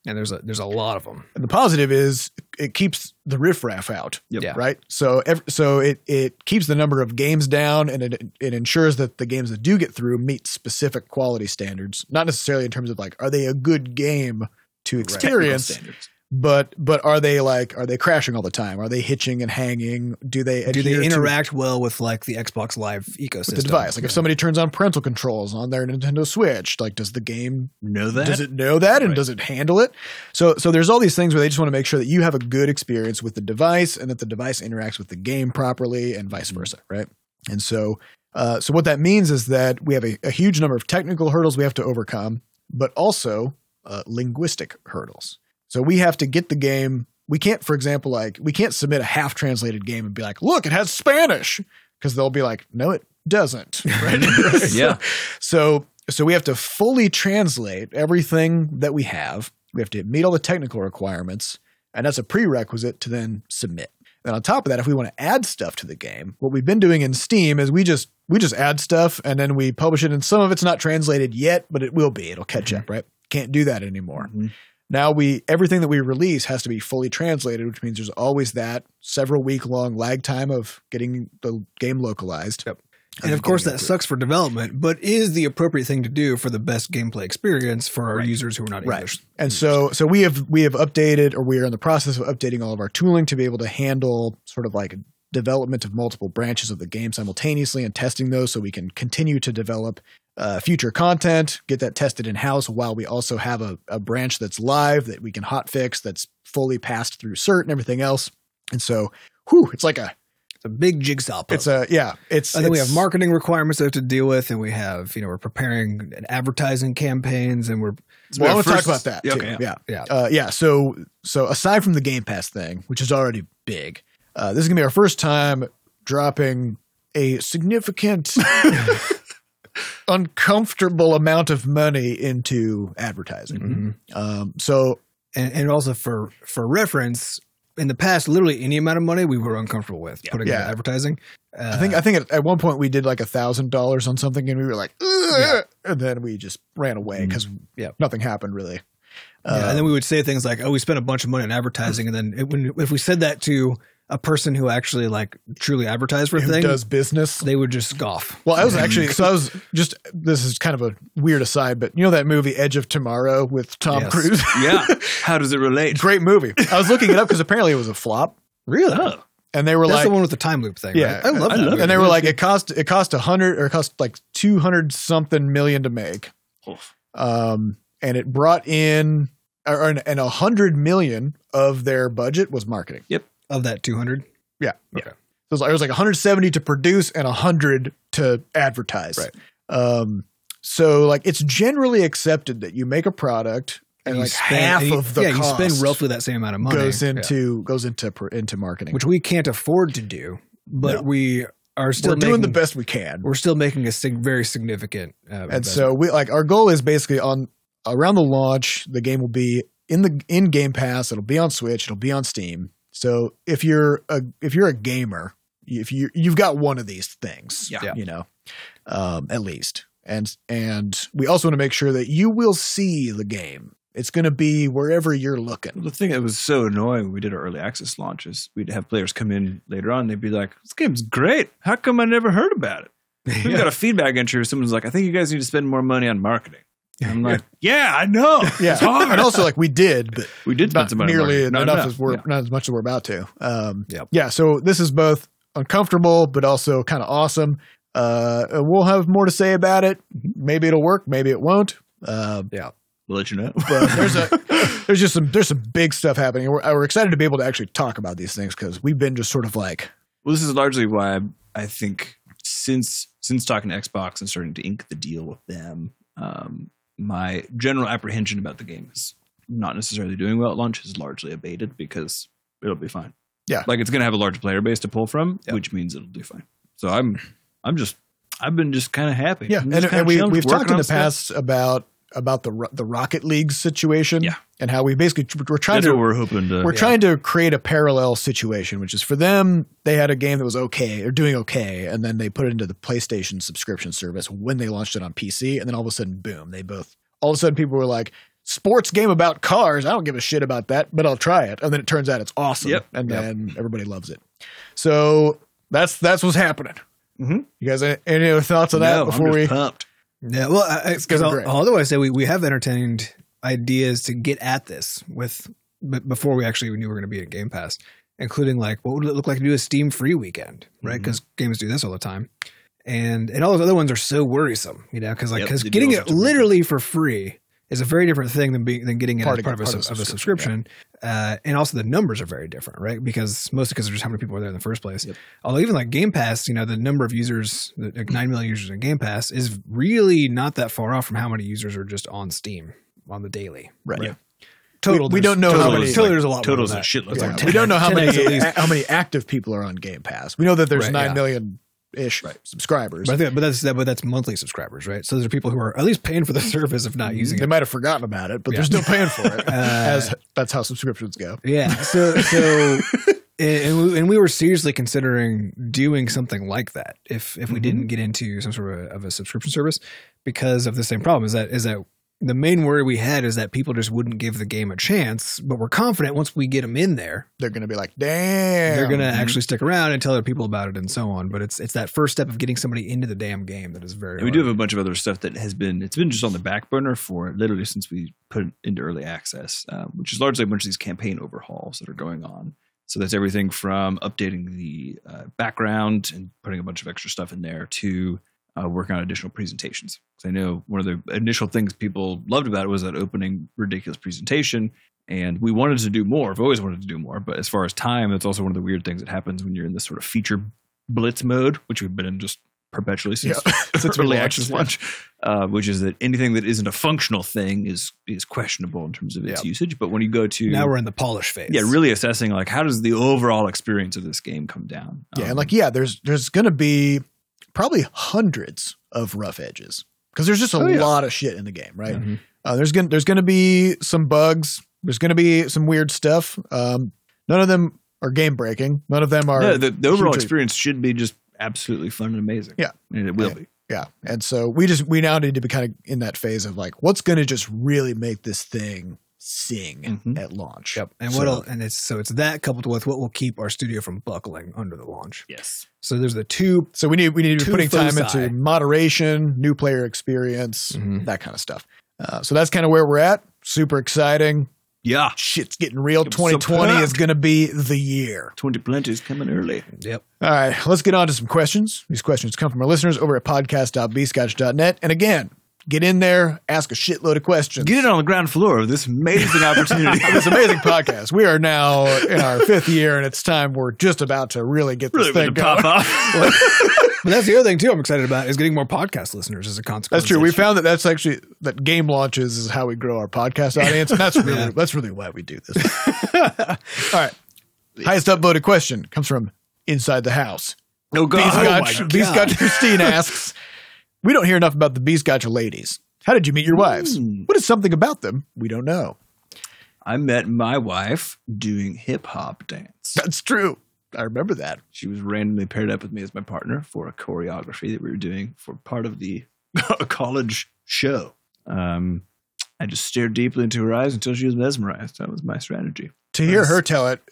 And there's a there's a lot of them. And the positive is it keeps the riffraff out, Yep. Yeah. right? So ev- so it it keeps the number of games down, and it it ensures that the games that do get through meet specific quality standards. Not necessarily in terms of like, are they a good game to experience, Standards. but but are they like are they crashing all the time? Are they hitching and hanging? Do they Do adhere they to- interact well with like the Xbox Live ecosystem? with the device? Like if somebody turns on parental controls on their Nintendo Switch, like does the game Know that? does it know that and Right. does it handle it? So so there's all these things where they just want to make sure that you have a good experience with the device and that the device interacts with the game properly and vice versa, right? And so uh, so what that means is that we have a, a huge number of technical hurdles we have to overcome, but also uh, linguistic hurdles. So we have to get the game. We can't, for example, like we can't submit a half translated game and be like, look, it has Spanish, because they'll be like, no, it doesn't. Right? Yeah. So so we have to fully translate everything that we have. We have to meet all the technical requirements, and that's a prerequisite to then submit. And on top of that, if we want to add stuff to the game, what we've been doing in Steam is we just we just add stuff and then we publish it, and some of it's not translated yet, but it will be. It'll catch Mm-hmm. up, right? Can't do that anymore. Mhm. Now we everything that we release has to be fully translated, which means there's always that several week long lag time of getting the game localized. Yep. And of course, that sucks for development, but is the appropriate thing to do for the best gameplay experience for our Right. users who are not Right. English. And so so we have we have updated, or we are in the process of updating all of our tooling to be able to handle sort of like development of multiple branches of the game simultaneously and testing those so we can continue to develop uh, future content, get that tested in-house while we also have a, a branch that's live that we can hotfix, that's fully passed through cert and everything else. And so, whew, it's like a, It's a big jigsaw puzzle. it's a, yeah, it's, And then we it's- have marketing requirements to have to deal with, and we have, you know, we're preparing advertising campaigns, and we're Well, I want to First- talk about that Yeah, too. okay, yeah. yeah. Uh, yeah. So, so aside from the Game Pass thing, which is already big, uh, this is gonna be our first time dropping a significant, uncomfortable amount of money into advertising. Mhm. Um, so, and, and also for for reference, in the past, literally any amount of money we were uncomfortable with putting Yeah. into advertising. Uh, I think I think at, at one point we did like a thousand dollars on something, and we were like, "Ugh," and then we just ran away because Yeah. nothing happened really. yeah, Uh, and then we would say things like, "Oh, we spent a bunch of money on advertising," and then it, when if we said that to a person who actually like truly advertised for a who thing, does business? they would just scoff. Well, I was actually so I was just this is kind of a weird aside, but you know that movie Edge of Tomorrow with Tom Yes. Cruise? Yeah. How does it relate? Great movie. I was looking it up because apparently it was a flop, Really? Oh. and they were That's like, the one with the time loop thing. yeah, right? I love I that. love movie. and they were like, it cost it cost a hundred or it cost like two hundred something million to make, Oof. um, and it brought in or and a hundred million of their budget was marketing. of that two hundred. Yeah, Okay. So it was like, it was like one hundred seventy to produce and one hundred to advertise. Right. Um, so like it's generally accepted that you make a product and, you like spend- half and you- of the yeah, cost you spend roughly that same amount of money goes Yeah. into goes into pr- into marketing. which we can't afford to do, but No. we are still we're doing the making- best we can. We're still making a sig- very significant. Uh, And investment. so we like our goal is basically on around the launch, the game will be in the in Game Pass, it'll be on Switch, it'll be on Steam. So if you're a if you're a gamer, if you you've got one of these things, Yeah. you know, um, at least. And and we also want to make sure that you will see the game. It's going to be wherever you're looking. The thing that was so annoying when we did our early access launches, we'd have players come in later on. They'd be like, "This game's great. How come I never heard about it?" We've Yeah. got a feedback entry where someone's like, "I think you guys need to spend more money on marketing." And I'm like, "Yeah, I know. Yeah, It's hard." and also like we did, but we did spend not some money on nearly marketing. Not enough enough. as we're Yeah. not as much as we're about to. Um, Yep. Yeah, so this is both uncomfortable but also kind of awesome. Uh, we'll have more to say about it. Maybe it'll work, maybe it won't. Uh, yeah. We'll let you know. but there's a there's just some there's some big stuff happening. We're, we're excited to be able to actually talk about these things because we've been just sort of like Well, this is largely why I, I think since since talking to Xbox and starting to ink the deal with them, um, my general apprehension about the game is not necessarily doing well at launch is largely abated because it'll be fine. Yeah. Like it's going to have a large player base to pull from, Yep. which means it'll do fine. So I'm I'm just I've been just kind of happy. yeah. I'm And, just and kinda we chilling, we've working talked in on the stuff. past about about the Ro- the Rocket League situation, Yeah. and how we basically we're trying That's to what we're hoping to. We're Yeah. trying to create a parallel situation, which is for them, they had a game that was okay or doing okay, and then they put it into the PlayStation subscription service when they launched it on P C, and then all of a sudden, boom, they both, all of a sudden people were like, sports game about cars. I don't give a shit about that, but I'll try it. And then it turns out it's awesome. Yep. And Yep. then everybody loves it. So that's that's what's happening. Mm-hmm. You guys, any, any other thoughts on that No, before I'm we? just pumped. Yeah, well, because gonna I'll, be great. I'll otherwise say we, we have entertained ideas to get at this with, but before we actually knew we were going to be at Game Pass, including like what would it look like to do a Steam free weekend, right? Because games do this all the time, and and all those other ones are so worrisome, you know, because like Yep, because they do getting all it sorts of literally for free is a very different thing than being than getting it Part as of part, it- of, a, part of a of a subscription, subscription. Uh, and also the numbers are very different, right? Because mostly because there's just how many people are there in the first place. Yep. Although even like Game Pass, you know, the number of users, like nine million users in Game Pass, is really not that far off from how many users are just on Steam on the daily. Right. Yeah. Total, We- we there's- don't know how total, many- Total, there's a lot. Total's more a than shitload. that. It's Yeah, like we don't know how ten X many at least. how many active people are on Game Pass. We know that there's Right, nine yeah. million ish subscribers. But, I think, but that's that, but that's monthly subscribers, right? So those are people who are at least paying for the service, if not using They it. might have forgotten about it, but Yeah. they're still paying for it. Uh, as that's how subscriptions go. Yeah. So so and we, and we were seriously considering doing something like that if if we Mhm. didn't get into some sort of a, of a subscription service because of the same problem. Is that is that the main worry we had is that people just wouldn't give the game a chance, but we're confident once we get them in there, They're going to be like, damn. they're going to actually stick around and tell other people about it and so on. But it's it's that first step of getting somebody into the damn game that is very. And we do have a bunch of other stuff that has been it's been just on the back burner for literally since we put it into early access, um, which is largely a bunch of these campaign overhauls that are going on. So that's everything from updating the uh, background and putting a bunch of extra stuff in there to uh, working on additional presentations. Because I know one of the initial things people loved about it was that opening ridiculous presentation. And we wanted to do more. We've always wanted to do more. But as far as time, that's also one of the weird things that happens when you're in this sort of feature blitz mode, which we've been in just perpetually since, Yeah. Since we early launched, access yeah. launch, uh, which is that anything that isn't a functional thing is is questionable in terms of its Yeah. usage. But when you go to Now we're in the polish phase. yeah, really assessing like how does the overall experience of this game come down? Yeah, Um, and like yeah, there's there's going to be probably hundreds of rough edges because there's just a Oh, yeah. lot of shit in the game, right? Mhm. Uh, there's going there's going to be some bugs. There's going to be some weird stuff. Um, none of them are game breaking. None of them are. no, the, the overall hugely- experience should be just absolutely fun and amazing. Yeah. and it will Yeah. be. Yeah, and so we just we now need to be kind of in that phase of like, what's going to just really make this thing sing Mhm. at launch? Yep. And So- what'll and it's so it's that coupled with what will keep our studio from buckling under the launch. Yes, So there's the two So we need we need to be Two putting time foci. into moderation, new player experience, Mhm. that kind of stuff. Uh, so that's kind of where we're at. Super exciting. yeah. Shit's getting real. I'm so twenty twenty is pumped. going to be the year. Twenty plenty is coming early. Yep. All right, let's get on to some questions. These questions come from our listeners over at podcast dot b scotch dot net. And again, get in there, ask a shitload of questions. Get it on the ground floor of this amazing opportunity. This amazing podcast. We are now in our fifth year, and it's time we're just about to really get this really thing going to going. pop off. But that's the other thing too I'm excited about is getting more podcast listeners as a consequence. That's true. We found that that's actually that game launches is how we grow our podcast audience, and that's really Yeah. that's really why we do this. All right, highest upvoted question comes from Inside the House. Oh B god! Scotch, my B God. Scotch Christine asks, "We don't hear enough about the B Scotch ladies. How did you meet your wives? Hmm. What is something about them we don't know?" I met my wife doing hip hop dance. That's true. I remember that. She was randomly paired up with me as my partner for a choreography that we were doing for part of the college show. Um, I just stared deeply into her eyes until she was mesmerized. That was my strategy. To hear Nice. her tell it,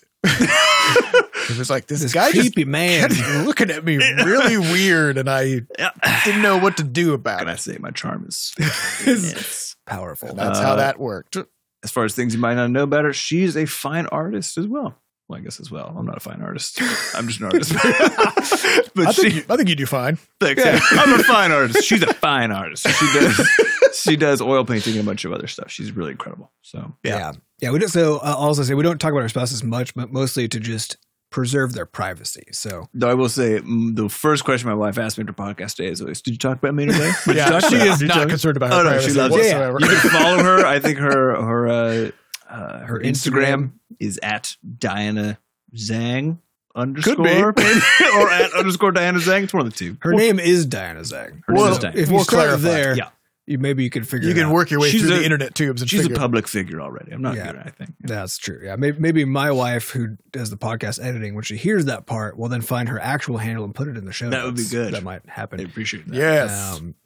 it was like this, this guy just creepy man. kept looking at me really weird, and I Yeah. didn't know what to do about Can I it. say my charm is It's powerful. That's Uh, how that worked. as far as things you might not know about her, she's a fine artist as well. Well, I guess as well. I'm not a fine artist. I'm just an artist. but I she, think, you, I think you do fine. thanks. I'm a fine artist. She's a fine artist. She does. She does oil painting and a bunch of other stuff. She's really incredible. So Yeah. Yeah. Yeah. We don't, so uh, I'll also say we don't talk about our spouses much, but mostly to just preserve their privacy. So though I will say mm, the first question my wife asked me after podcast day is always, "Did you talk about me today?" What did you Yeah, talk she about? is Did you not talk- concerned about her Oh, no, privacy she loves it. whatsoever. You can follow her. I think her her uh, uh, her Her Instagram, Instagram. is at Diana Zhang Could underscore be. or at underscore Diana Zhang. It's one of the two. her name is Diana Zhang. Her name Well, is Diana. If you We'll start clarify. there, Yeah. you maybe you can figure You it can out. work your way She's through a- the internet tubes and She's figure a public figure already. I'm not Yeah. good, I think. That's true. Yeah. Maybe, maybe my wife, who does the podcast editing, when she hears that part, will then find her actual handle and put it in the show That would be notes. good. That might happen. I appreciate that. Yes. Um,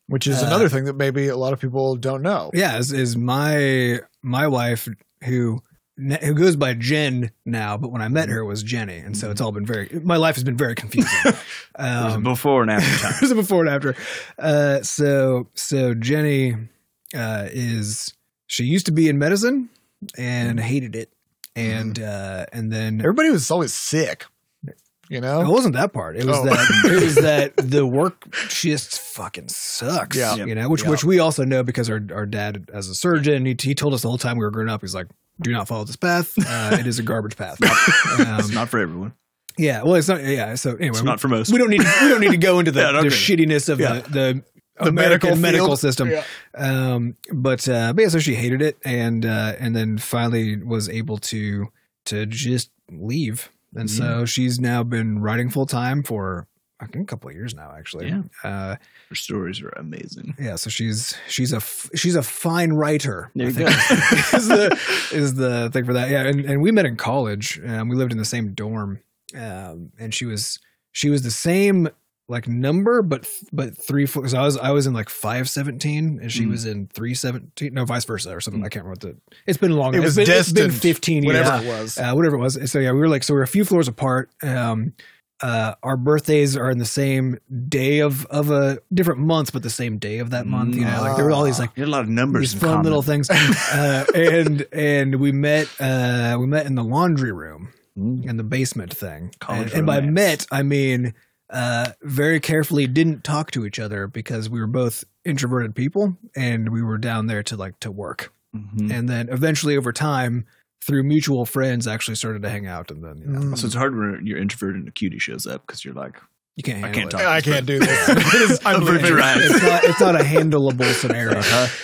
which is Uh, another thing that maybe a lot of people don't know. Yeah, is, is my my wife who who goes by Jen now, but when I met her it was Jenny, and so it's all been very. My life has been very confusing. There's a Um, before and after time. there's a before and after. Uh, so so Jenny uh, is she used to be in medicine and hated it, and uh, and then Everybody was always sick, you know? it wasn't that part. It was Oh. that it was that the work just fucking sucks. Yeah. You know, which Yeah. which we also know because our our dad, as a surgeon, he, he told us the whole time we were growing up. He's like, "Do not follow this path. Uh, it is a garbage path." It's Um, not for everyone. yeah. Well, it's not. Yeah. So anyway, It's we, not for most. we don't need we don't need to go into the, Yeah, don't the go. shittiness of Yeah. the the. The medical American medical field. system, Yeah. um, but uh, but yeah, so she hated it, and uh, and then finally was able to to just leave, and so she's now been writing full time for I think a couple of years now, actually. Yeah. Uh, Her stories are amazing. yeah. So she's she's a f- she's a fine writer. There I you think go. is the is the thing for that. Yeah, and, and we met in college. Um, we lived in the same dorm, um, and she was she was the same like number, but but three foot. Because I was I was in like five seventeen, and she Mm. was in three seventeen. No, vice versa or something. I can't remember what the. It's been long. It was it's been, it's been destined, fifteen years. whatever it was. Uh, whatever it was. So yeah, we were like, so we were a few floors apart. Um, uh, our birthdays are in the same day of of a different months, but the same day of that month. You know, like there were all these like You had a lot of numbers these in fun common. little things. uh, and and we met uh, we met in the laundry room Mm. in the basement thing. College and, and by romance. met, I mean uh, very carefully didn't talk to each other because we were both introverted people, and we were down there to like to work. Mhm. And then eventually, over time, through mutual friends, actually started to hang out. And then you know, Mm. So it's hard when you're introverted and a cutie shows up because you're like, you can't. I Handle can't it. talk. I can't do this. I'm It's- very dry. It's not. It's not a handleable scenario.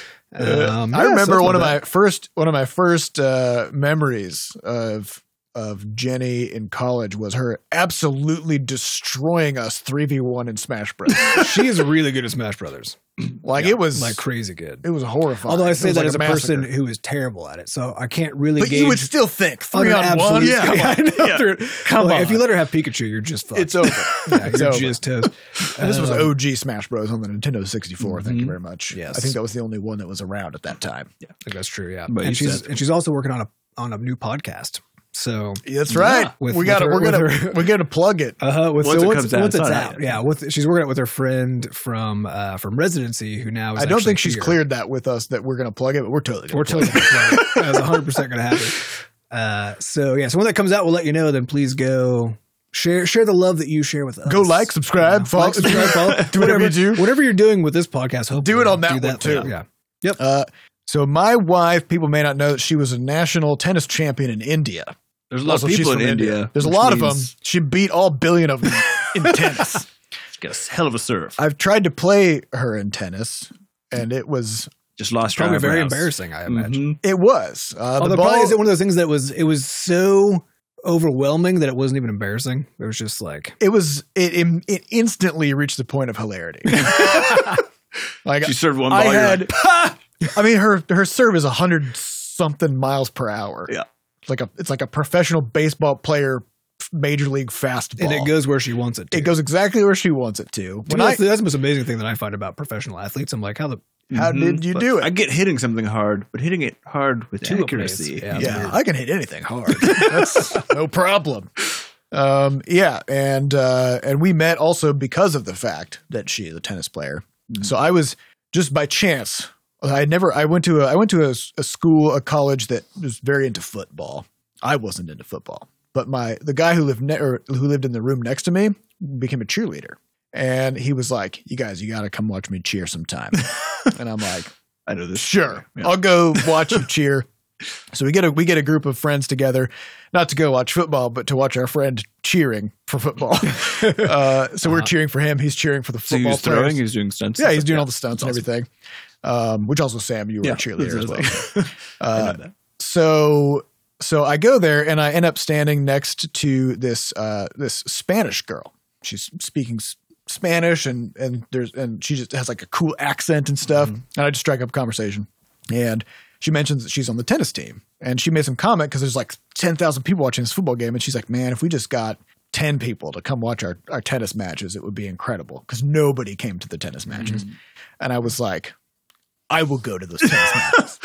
Um, I yeah, remember so one of that's my first one of my first uh, memories of of Jenny in college was her absolutely destroying us three v one in Smash Bros. that. She is really good at Smash Brothers. Like it was Like crazy good. it was horrifying. Although I It say was that like as a, massacre. person who is terrible at it, so I can't really But gauge. you would still think on three an on one. absolute Yeah, scale. I know Yeah. through- Come Well, on. If you let her have Pikachu, you're just fucked. it's over. Yeah, It's you're over. just toast. And this was Um, O G Smash Bros on the Nintendo sixty-four. Thank you Mhm. very much. Yes. I think that was the only one that was around at that time. I think that's true. Yeah, But and you she's said- and she's also working on a on a new podcast. So That's right. With- we got to with we're her- gonna with her- we're gonna plug it. uh huh. With Once so it once, comes out, once it's it's not out, out yet. yeah. With she's working it with her friend from uh from residency who now is I don't actually think she's here. cleared that with us that we're gonna plug it, but we're totally gonna We're plug totally gonna plug it. That's one hundred percent going to happen. Uh, so yeah, so when that comes out, we'll let you know. Then please go share share the love that you share with us. Go like, subscribe, Yeah. follow, like, subscribe, follow. do whatever you do. Whatever you're doing with this podcast, hopefully Do it on that one, too. Yeah. Uh, so my wife, people may not know that she was a national tennis champion in India. there's a lot Also, of she's people in from India. There's a which lot of them. means She beat all billion of them in tennis. She's got a hell of a serve. I've tried to play her in tennis, and it was Just lost Probably her very eyebrows. embarrassing, I imagine. Mhm. it was uh, Although the probably ball. is it one of those things that was it was so overwhelming that it wasn't even embarrassing. It was just like It was it, it. It instantly reached the point of hilarity. Like She served one ball. I you're had. like, "Pa!" I mean, her her serve is a hundred something miles per hour. Yeah. It's like a it's like a professional baseball player, major league fastball. and it goes where she wants it to. It goes exactly where she wants it to. To When me, I, that's, that's the most amazing thing that I find about professional athletes. I'm like, how the how Mhm. did you But do it? I get hitting something hard, but hitting it hard with Two accuracy. ways. Yeah. yeah, weird. I can hit anything hard. That's no problem. Um, yeah, and uh, and we met also because of the fact that she is a tennis player. Mhm. So I was just by chance. I never. I went to a. I went to a, a school, a college that was very into football. I wasn't into football, but my the guy who lived ne- or who lived in the room next to me became a cheerleader, and he was like, "You guys, you got to come watch me cheer sometime." And I'm like, I know this. "Sure, Yeah. I'll go watch you cheer." So we get a we get a group of friends together, not to go watch football, but to watch our friend cheering for football. uh, so we're Uh-huh. cheering for him. He's cheering for the So he football was throwing. players. He was doing stunts. Yeah, he's doing Yeah. all the stunts and That's everything. Um, which also, Sam, you were Yeah, a cheerleader as well. that's I Uh, know that. so so I go there and I end up standing next to this uh, this Spanish girl. She's speaking s- Spanish and and there's and she just has like a cool accent and stuff. Mm-hmm. And I just strike up a conversation, and she mentions that she's on the tennis team, and she made some comment because there's like ten thousand people watching this football game, and she's like, "Man, if we just got ten people to come watch our, our tennis matches, it would be incredible because nobody came to the tennis matches. Mm-hmm. And I was like, I will go to those tennis matches.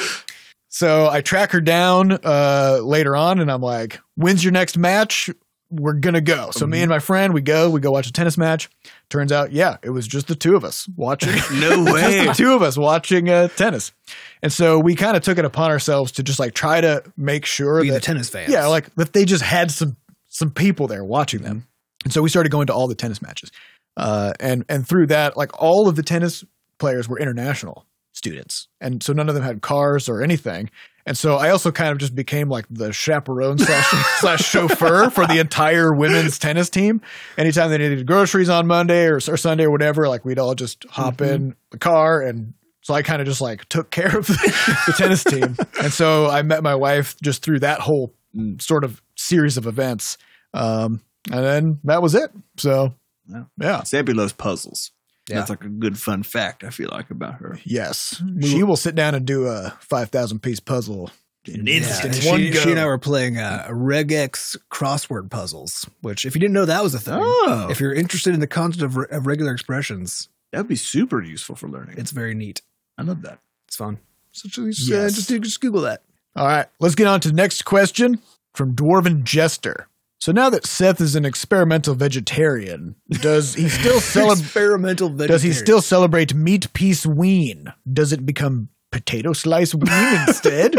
So I track her down uh, later on and I'm like, when's your next match? We're going to go. So mm-hmm. me and my friend, we go, we go watch a tennis match. Turns out, yeah, it was just the two of us watching. No way. Just the two of us watching uh, tennis. And so we kind of took it upon ourselves to just like try to make sure Be that the tennis fans. Yeah, like that they just had some some people there watching them. And so we started going to all the tennis matches. Uh, and and through that, like all of the tennis players were international students. And so none of them had cars or anything. And so I also kind of just became like the chaperone slash, slash chauffeur for the entire women's tennis team. Anytime they needed groceries on Monday or, or Sunday or whatever, like we'd all just hop mm-hmm. in the car. And so I kind of just like took care of the, the tennis team. And so I met my wife just through that whole sort of series of events. Um, and then that was it. So yeah. yeah. Sampy loves puzzles. Yeah. That's like a good fun fact I feel like about her. Yes. She will sit down and do a five thousand piece puzzle in an instant. Yeah, One she, go. she and I were playing uh, regex crossword puzzles, which if you didn't know that was a thing, Oh. if you're interested in the concept of, re- of regular expressions, That would be super useful for learning. it's very neat. I love that. It's fun. So just, Yes. uh, just, just Google that. All right. Let's get on to the next question from Dwarven Jester. So now that Seth is an experimental vegetarian, does he still celebrate Experimental vegetarian. Does he still celebrate meat piece ween? Does it become potato slice ween instead?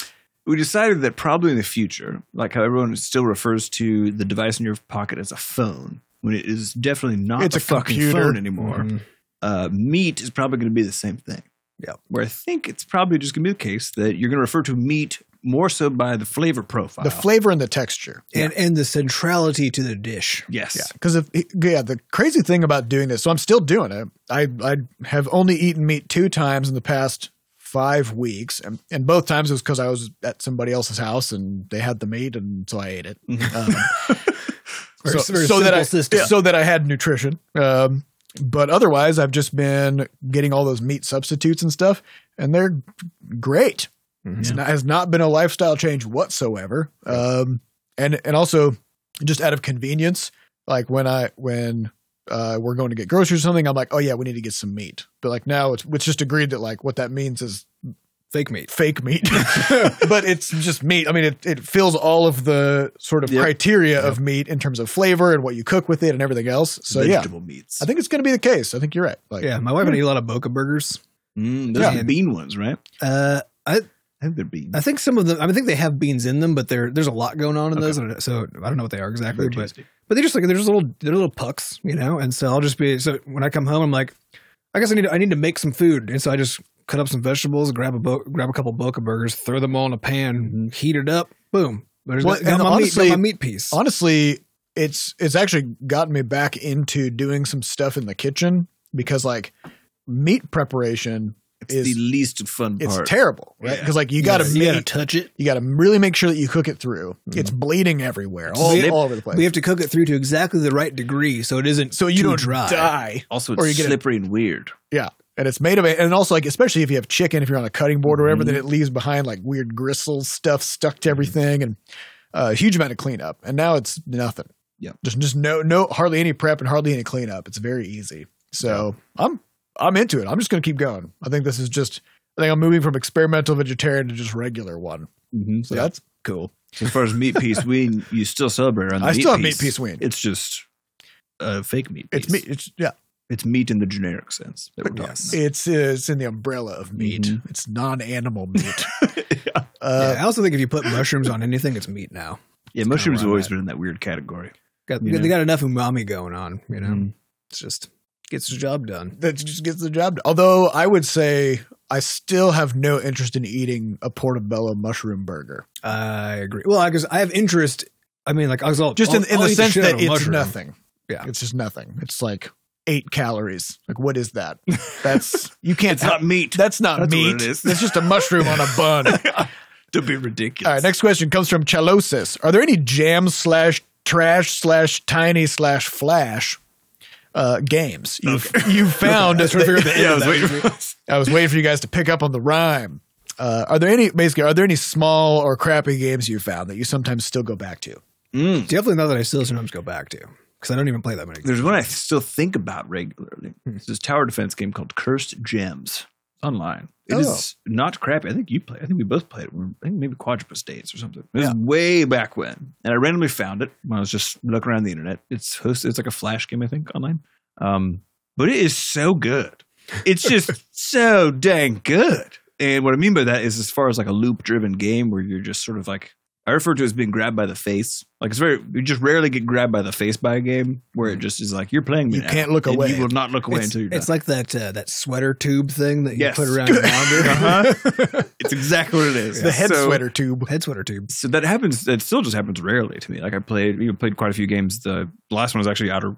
We decided that probably in the future, like how everyone still refers to the device in your pocket as a phone, when it is definitely not It's a a fucking computer. phone anymore. Mhm. Uh, meat is probably going to be the same thing. Yeah. Where I think it's probably just going to be the case that you're going to refer to meat more so by the flavor profile. The flavor and the texture. And, and the centrality to the dish. Yes. Yeah, because if yeah, the crazy thing about doing this, so I'm still doing it. I I have only eaten meat two times in the past five weeks, and, and both times it was because I was at somebody else's house and they had the meat, and so I ate it. Um, Very- so, very so that simple I system. so that I had nutrition. Um, but otherwise, I've just been getting all those meat substitutes and stuff, and they're great. It's not, has not been a lifestyle change whatsoever. Um, and and also just out of convenience, like when I when uh, we're going to get groceries or something, I'm like, oh yeah, we need to get some meat. But like now it's it's just agreed that like what that means is Fake meat. fake meat, but it's just meat. I mean, it it fills all of the sort of Yep. criteria of meat in terms of flavor and what you cook with it and everything else. So yeah, Vegetable meats. I think it's going to be the case. I think you're right. Like, Yeah, my wife and I eat a lot of Boca burgers. Mm, those Yeah. are the bean ones, right? Uh, I I think they're beans. I think some of them. I think they have beans in them, but there there's a lot going on in those. So I don't know what they are exactly, Very but tasty. but they're just like they're just little they're little pucks, you know. And so I'll just be so when I come home, I'm like, I guess I need to, I need to make some food, and so I just cut up some vegetables, grab a bo- grab a couple Boca burgers, throw them all in a pan, heat it up, boom. There's Well, got, got and my honestly- meat, got my meat piece. honestly, it's it's actually gotten me back into doing some stuff in the kitchen because like meat preparation It's is the least fun it's part. terrible, right? Yeah. Because like you got to you gotta make touch it. you got to really make sure that you cook it through. It's bleeding everywhere, all, We- all over the place. We have to cook it through to exactly the right degree, so it isn't so you too don't dry. die. Also, Or you it's get it- slippery and weird. Yeah. And it's made of it. And also, like, especially if you have chicken, if you're on a cutting board or whatever, Mhm. then it leaves behind like weird gristles, stuff stuck to everything, and uh, a huge amount of cleanup. And now it's nothing. Yeah. Just, just no, no, hardly any prep and hardly any cleanup. It's very easy. So I'm, I'm into it. I'm just going to keep going. I think this is just, I think I'm moving from experimental vegetarian to just regular one. Mm-hmm. So that's cool. As far as meat piece ween, you still celebrate on the I meat still have piece. meat piece ween. It's just a fake meat piece. It's meat. It's, yeah. It's meat in the generic sense that we're talking Yes. It's, uh, it's in the umbrella of meat. Mhm. It's non-animal meat. about. yeah. Uh, yeah, I also think if you put mushrooms on anything, it's meat now. yeah, mushrooms have where I'm always at. been in that weird category. Got, You know? They got enough umami going on, you know. Mhm. It's just gets the job done. that just gets the job done. Although I would say I still have no interest in eating a portobello mushroom burger. I agree. Well, I guess I have interest. I mean, like I was all Just in, I'll- in I'll the eat sense shit out that of a it's mushroom. nothing. Yeah. It's just nothing. It's like eight calories. Like, what is that? That's, you can't, It's not meat. that's not That's what meat. it is. It's just a mushroom on a bun. to be ridiculous. All right, next question comes from Chalosis. Are there any jam slash trash slash tiny slash flash uh, games you've, you've found? I was trying to figure out the Yeah, I end was of waiting that. for I was waiting for you guys to pick up on the rhyme. Uh, are there any basically? Are there any small or crappy games you found that you sometimes still go back to? Mm. Definitely not that I still sometimes go back to because I don't even play that many games. There's one I still think about regularly. Hmm. It's this tower defense game called Cursed Gems. It's online. It Oh. is not crappy. I think you play. I think we both played it. We're, I think maybe Quadrupus Days or something. It was Yeah. way back when, and I randomly found it when I was just looking around the internet. It's hosted. It's like a flash game, I think, online. Um, but it is so good. It's just so dang good. And what I mean by that is, as far as like a loop-driven game where you're just sort of like, I refer to it as being grabbed by the face. Like it's very, you just rarely get grabbed by the face by a game where it just is like you're playing. Me You now, can't look and away. You will not look away It's, until you're done. it's like that uh, that sweater tube thing that you Yes. put around your monitor. Uh-huh. It's exactly what it is. The head So- sweater tube. Head sweater tube. So that happens. It still just happens rarely to me. Like I played, you know, played quite a few games. The last one was actually Outer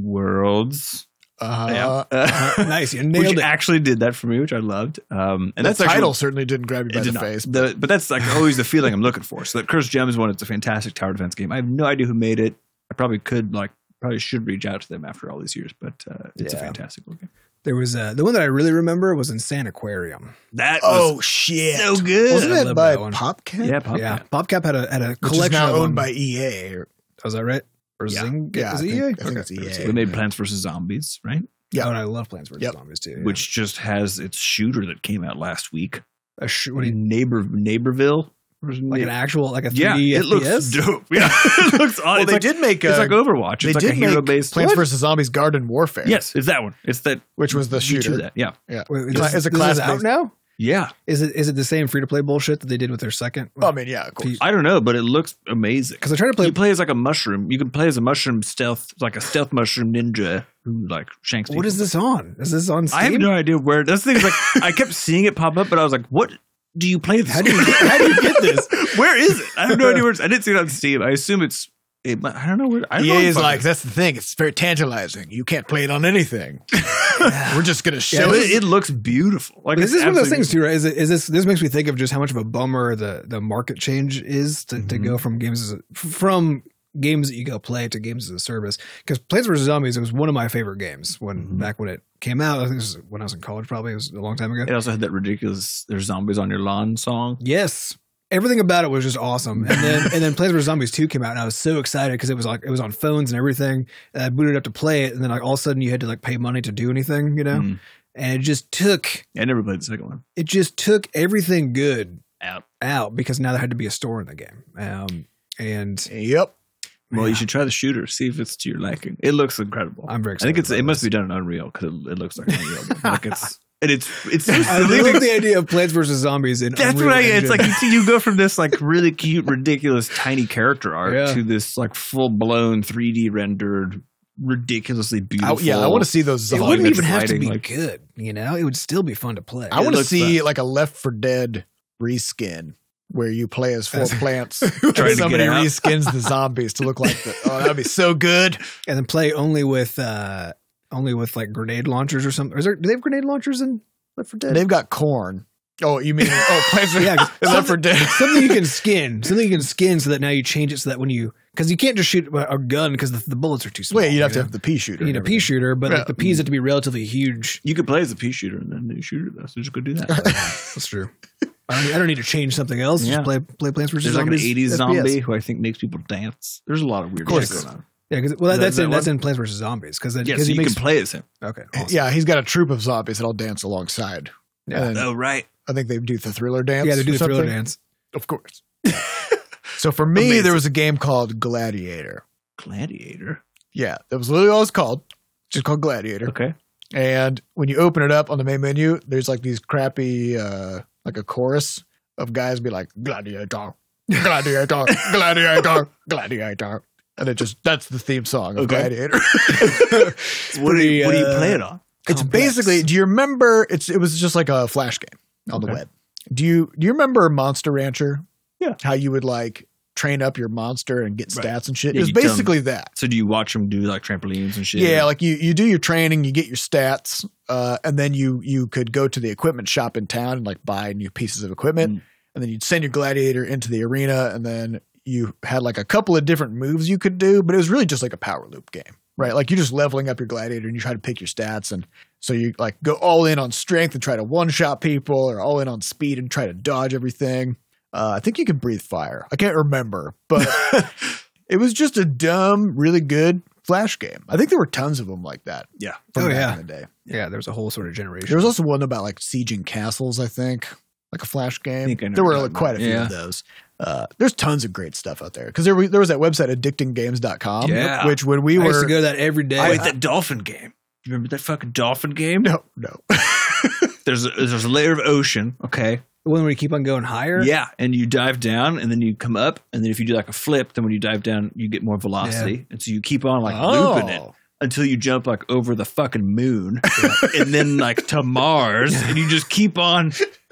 Worlds. Uh, Yeah. Nice, you Which nailed it. actually did that for me, which I loved. Um, and the that's title actually, certainly didn't grab you by it the did not. face. The- but that's like always the feeling I'm looking for. So that Cursed Gems one, it's a fantastic tower defense game. I have no idea who made it. I probably could like probably should reach out to them after all these years, but uh, it's a Yeah. fantastic little game. There was uh, the one that I really remember was in San Aquarium. That Oh was shit! so good. Wasn't I it love by that one. PopCap? yeah, Pop Yeah, Cat. PopCap had a had a Which collection is now of owned them. by E A. Or, Was that right? Or Yeah. Zing? Yeah, Is I it think- E A? I think Okay. it's E A. They made Plants versus Zombies, right? Yeah. Oh, and I love Plants vs Yep. Zombies too. yeah. Which just has its shooter that came out last week. a sh- what do you, Neighbor Neighborville. like an actual like a Yeah, three D it F P looks S? dope. Yeah, it looks Well, awesome. they like, did make. It's uh, like Overwatch. they It's like did a hero make based. Plants vs Zombies Garden Warfare. Yes, it's that one. It's that. which was the you do shooter. That. Yeah, Yeah, Wait, Cla- this, it's a this class is out based- now. yeah. Is it is it the same free to play bullshit that they did with their second? I mean, yeah, of course. I don't know, but it looks amazing. Because I tried to play. You play as like a mushroom. You can play as a mushroom stealth, like a stealth mushroom ninja who like shanks people. What is this on? Is this on Steam? I have no idea where. That's the thing. Is like I kept seeing it pop up, but I was like, "What do you play this? How do you how do you get this? Where is it? I have no idea where it's. I didn't see it on Steam. I assume it's. It, I don't know where. I don't E know A what is the fuck like, it is. that's the thing. It's very tantalizing. You can't play it on anything. We're just gonna Yeah, show but it. it, it looks beautiful. Like This it's is one of those absolutely- things too, right? Is, it, is this this makes me think of just how much of a bummer the the market change is to, to Mhm. go from games as a, from games that you go play to games as a service. Because Plants vs Zombies, it was one of my favorite games when Mhm. back when it came out. I think this was when I was in college. Probably it was a long time ago. It also had that ridiculous "There's zombies on your lawn" song. Yes. Everything about it was just awesome. And then and then Plants vs Zombies two came out and I was so excited because it was like it was on phones and everything. And I booted up to play it and then like all of a sudden you had to like pay money to do anything, you know? Mm. And it just took I never played the second one. it just took everything good Out. out because now there had to be a store in the game. Um and Yep. Well, Yeah. you should try the shooter. See if it's to your liking. It looks incredible. I'm very I excited. think it's. about It must this. be done in Unreal because it, it looks like an Unreal. game. Like it's. And it's. It's. I love the idea of Plants vs Zombies in That's Unreal what I. It's Engine. like you see, you go from this like really cute, ridiculous, tiny character art Yeah. to this like full blown three D rendered, ridiculously I, beautiful. yeah, I want to see those. it volumetric wouldn't zombies. even have to lighting, be like- good, you know? It would still be fun to play. I want to looks see fun. like a Left four Dead reskin where you play as four plants. Trying to and somebody get out. reskins the zombies to look like the. Oh, that'd be so good. and then play only with uh only with like grenade launchers or something. Is there do they have grenade launchers in Left four Dead? They've got corn. Oh, you mean oh, plants? Yeah, 'cause yeah, Left four Dead. something you can skin. Something you can skin so that now you change it so that when you because you can't just shoot a gun because the, the bullets are too small. Wait, you'd have to you know? have the pea shooter. You need a and pea everything. shooter, but Yeah. like the peas have to be relatively huge. You could play as a pea shooter and then you shoot it though. So just go do that. That's true. I don't, need, I don't need to change something else. Yeah. Just play play Plants vs There's like an Zombies. eighties F P S. zombie who I think makes people dance. There's a lot of weird course. shit going on. Yeah, because well, Is that- that's is that in that's one? in Plants vs Zombies because Yeah, because so he you makes can play as him. okay. Awesome. Yeah, he's got a troop of zombies that all dance alongside. Yeah. And Oh right. I think they do the thriller dance. yeah, they do or the thriller something. dance. Of course. So for me, Amazing. there was a game called Gladiator. Gladiator. Yeah, that was literally all it's called. Just called Gladiator. Okay. And when you open it up on the main menu, there's like these crappy, uh, like a chorus of guys be like, Gladiator, Gladiator, Gladiator, Gladiator. And it just, that's the theme song of Okay. Gladiator. What do you Pretty, What do you uh, play it on? It's Complex. basically, do you remember, it's it was just like a flash game on the Okay. web. Do you do you remember Monster Rancher? Yeah. How you would like train up your monster and get Right. stats and shit? Yeah, it was you tell 'em- basically that. So do you watch them do like trampolines and shit? Yeah, like you, you do your training, you get your stats, uh, and then you you could go to the equipment shop in town and like buy new pieces of equipment, Mm. and then you'd send your gladiator into the arena, and then you had like a couple of different moves you could do, but it was really just like a power loop game, right? Like you're just leveling up your gladiator and you try to pick your stats, and so you like go all in on strength and try to one shot people, or all in on speed and try to dodge everything. Uh, I think you can breathe fire. I can't remember, but It was just a dumb, really good Flash game. I think there were tons of them like that. Yeah. From Oh, back yeah. in the day. Yeah, there was a whole sort of generation. There was also one about like sieging castles, I think, like a Flash game. think I know There what were you're like, talking quite a about. few Yeah. of those. Uh, there's tons of great stuff out there because there, was- there was that website addicting games dot com, Yeah. which when we I used were to go to that every day. Wait, that dolphin game. You remember that fucking dolphin game? no no There's a, there's a layer of ocean, okay? the one where you keep on going higher. Yeah, and you dive down, and then you come up, and then if you do like a flip, then when you dive down, you get more velocity, and so you keep on like looping it Oh. until you jump like over the fucking moon, and then like to Mars, and you just keep on.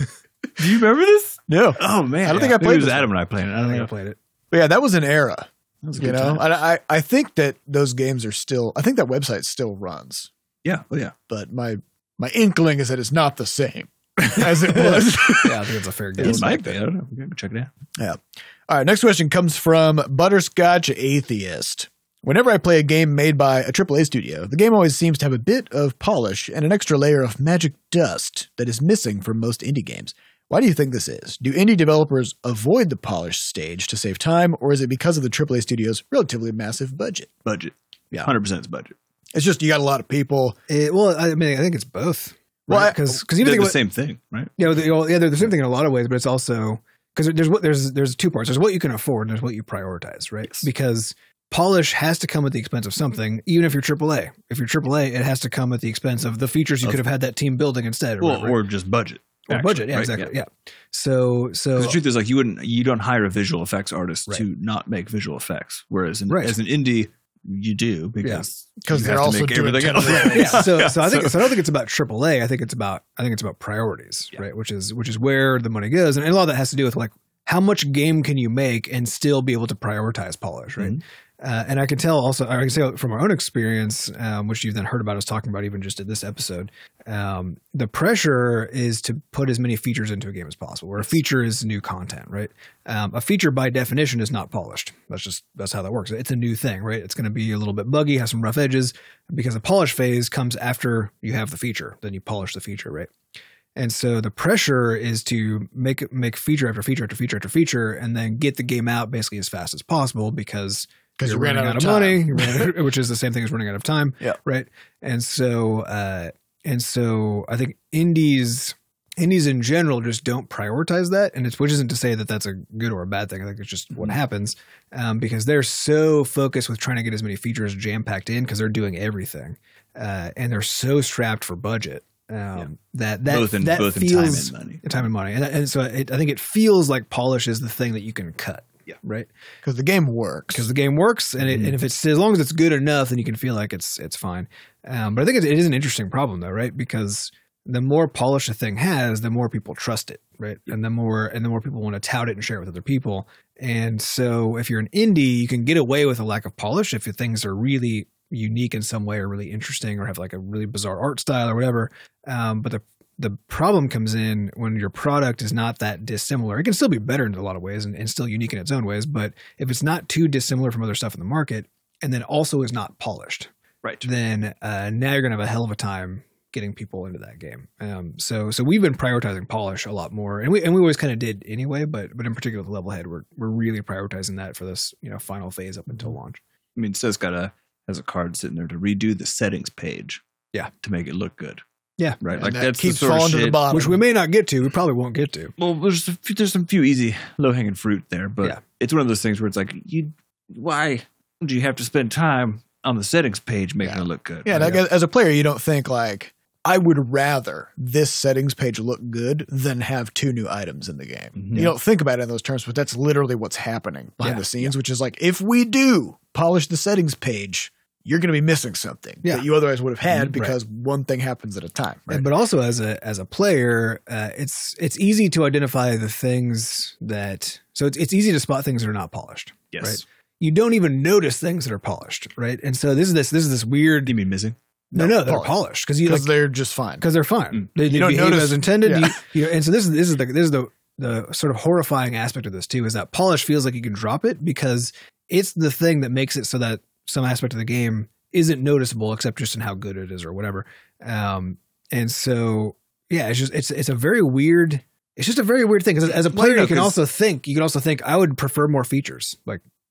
Do you remember this? no Oh man, I don't think I Maybe played It was this Adam and I playing it. I I don't think I know. played it. but yeah, that was an era. That was a You good know, time. and I I think that those games are still. I think that website still runs, Yeah. Oh yeah. but my my inkling is that it's not the same as it was. Yeah, I think it's a fair It guess. might be. I don't know. We can check it out. Yeah. All right. Next question comes from Butterscotch Atheist. Whenever I play a game made by a triple A studio, the game always seems to have a bit of polish and an extra layer of magic dust that is missing from most indie games. Why do you think this is? Do indie developers avoid the polish stage to save time, or is it because of the triple A studio's relatively massive budget? Budget. Yeah. Hundred percent is budget. It's just you got a lot of people. It- well, I mean, I think it's both. Well, I- Because They're even the think about, same thing, right? you know, the, well, yeah, they're the same thing in a lot of ways, but it's also because there's what there's there's two parts. There's what you can afford, and there's what you prioritize, right? Yes. Because polish has to come at the expense of something, even if you're triple A. If you're triple A, it has to come at the expense of the features you Of- could have had that team building instead, or, Well, whatever. or just budget. Or actually, budget. Yeah, right? exactly. Yeah. So, so 'Cause the truth is, like, you wouldn't, you don't hire a visual effects artist Right. to not make visual effects, whereas in, Right. as an indie, you do because 'Cause you they're have to also make doing everything tons else. of- yeah. So, so I think So- so I don't think it's about triple A. I think it's about I think it's about priorities, Yeah. right? Which is which is where the money goes, and a lot of that has to do with like how much game can you make and still be able to prioritize polish, right? Mhm. Uh, and I can tell also, I can say from our own experience, um, which you've then heard about us talking about even just in this episode, um, the pressure is to put as many features into a game as possible. Where a feature is new content, right? Um, a feature by definition is not polished. That's just that's how that works. It's a new thing, right? It's going to be a little bit buggy, have some rough edges, because the polish phase comes after you have the feature. Then you polish the feature, right? And so the pressure is to make make feature after feature after feature after feature, and then get the game out basically as fast as possible because Because you're you ran running out out of of time. money, you're running out- which is the same thing as running out of time. Yeah. Right. And so, uh, and so I think indies, indies in general just don't prioritize that. And it's, which isn't to say that that's a good or a bad thing. I think it's just what Mhm. happens, um, because they're so focused with trying to get as many features jam packed in because they're doing everything. Uh, and they're so strapped for budget, um, Yeah. that, that, both in that both feels, in time and money. time and money. And, and so it, I think it feels like polish is the thing that you can cut. Yeah. Right. Because the game works. Because the game works, and, it, Mhm. and if it's as long as it's good enough, then you can feel like it's it's fine. Um, but I think it, it is an interesting problem, though, right? Because the more polish a thing has, the more people trust it, right? And the more and the more people want to tout it and share it with other people. And so, if you're an indie, you can get away with a lack of polish if your things are really unique in some way, or really interesting, or have like a really bizarre art style or whatever. Um, but the the problem comes in when your product is not that dissimilar. It can still be better in a lot of ways and, and still unique in its own ways. But if it's not too dissimilar from other stuff in the market, and then also is not polished, Right. then uh, now you're going to have a hell of a time getting people into that game. Um, so so we've been prioritizing polish a lot more, and we and we always kind of did anyway. But but in particular, the level head, we're we're really prioritizing that for this you know final phase up until launch. I mean, Seth's got a has a card sitting there to redo the settings page. Yeah. To make it look good. Yeah. Right. And Like that that's keeps the sort of falling to the shit- bottom. Which we may not get to. We probably won't get to. Well, there's a few, there's some few easy low hanging fruit there, but Yeah. it's one of those things where it's like you why do you have to spend time on the settings page making Yeah. it look good? Yeah, and I guess as a player, you don't think like, I would rather this settings page look good than have two new items in the game. Mhm. You don't think about it in those terms, but that's literally what's happening behind Yeah, the scenes, which is like, if we do polish the settings page, you're going to be missing something Yeah. that you otherwise would have had Mhm. because one thing happens at a time. Right? And- But also as a as a player, uh, it's it's easy to identify the things that so it's it's easy to spot things that are not polished. Yes. Right. You don't even notice things that are polished, right? And so this is this this is this weird. You mean missing? No, no, they're polished. polished because you Because like, they're just fine. because they're fine. Mm. They, they don't behave notice- as intended. yeah. You, you know, and so this is this is the this is the the sort of horrifying aspect of this too is that polish feels like you can drop it because it's the thing that makes it so that some aspect of the game isn't noticeable except just in how good it is or whatever. Um, and so yeah, it's just it's it's a very weird. It's just a very weird thing because as a Well, player, no, you can 'cause- also think you can also think I would prefer more features. Like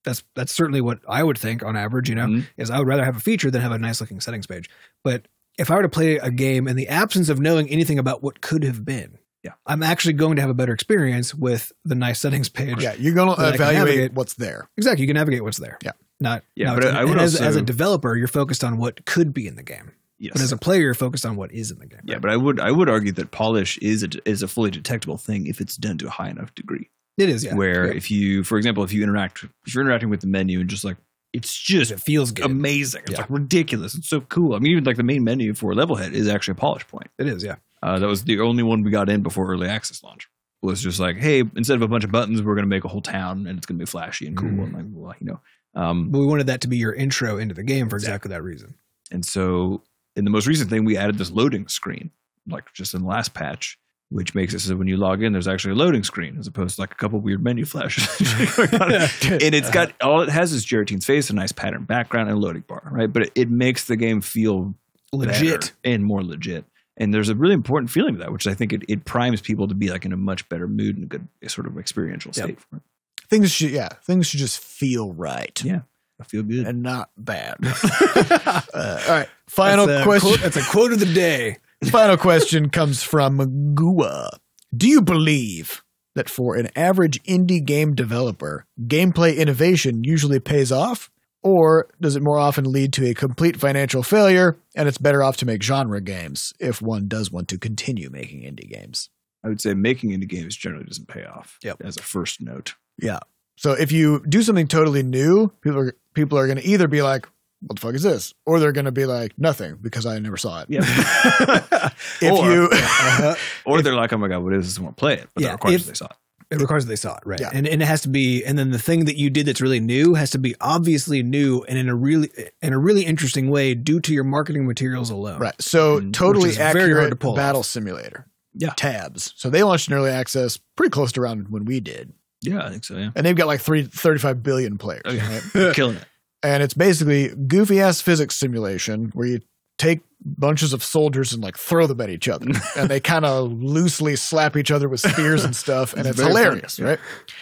That's that's certainly what I would think on average, you know, Mm-hmm. is I would rather have a feature than have a nice looking settings page. But if I were to play a game in the absence of knowing anything about what could have been, yeah, I'm actually going to have a better experience with the nice settings page. Yeah, you're going that to I can evaluate navigate. what's there. Exactly. You can navigate what's there. Yeah. Not, Yeah, not but I- I would and as, also- as a developer, you're focused on what could be in the game. Yes. But as a player, you're focused on what is in the game. Yeah, but I would I would argue that polish is a is a fully detectable thing if it's done to a high enough degree. It is, yeah. Where Yeah. if you, for example, if you interact, if you're interacting with the menu and just like it's just It feels good. amazing, it's Yeah. like ridiculous, it's so cool. I mean, even like the main menu for Levelhead is actually a polish point. It is, yeah. Uh, that was the only one we got in before early access launch. Was just like, hey, instead of a bunch of buttons, we're going to make a whole town and it's going to be flashy and cool Mhm. and like, well, you know. Um, But we wanted that to be your intro into the game for exactly that reason. And so in the most recent thing, we added this loading screen, like just in the last patch, which makes it so when you log in, there's actually a loading screen as opposed to like a couple weird menu flashes. And it's got, all it has is Geratine's face, a nice pattern background, and a loading bar, right? But it, it makes the game feel Legit. better and more legit. And there's a really important feeling to that, which I think it, it primes people to be like in a much better mood and a good sort of experiential Yep. state for it. Things should, yeah, things should just feel right. Yeah. I feel good. And not bad. uh, all right. Final That's a question. Quote, that's a quote of the day. Final question comes from Gua. Do you believe that for an average indie game developer, gameplay innovation usually pays off? Or does it more often lead to a complete financial failure and it's better off to make genre games if one does want to continue making indie games? I would say making indie games generally doesn't pay off Yep. as a first note. Yeah. So if you do something totally new, people are people are going to either be like, "What the fuck is this?" or they're going to be like, "Nothing," because I never saw it. Yeah. If Or- you, Uh-huh. Or they're like, oh my God, what is this? I want to play it. But Yeah, that requires if- they saw it. It requires that they saw it, right? Yeah. And and it has to be, and then the thing that you did that's really new has to be obviously new and in a really in a really interesting way due to your marketing materials alone. right. So Mm, totally which is very hard accurate to pull battle off. simulator. Yeah. Tabs. So they launched in early access pretty close to around when we did. Yeah, I think so. Yeah. And they've got like three, thirty-five billion players. Oh, yeah. right? They're killing it. And it's basically goofy ass physics simulation where you take bunches of soldiers and like throw them at each other. And they kind of loosely slap each other with spears and stuff. And It's it's very hilarious, fun, right?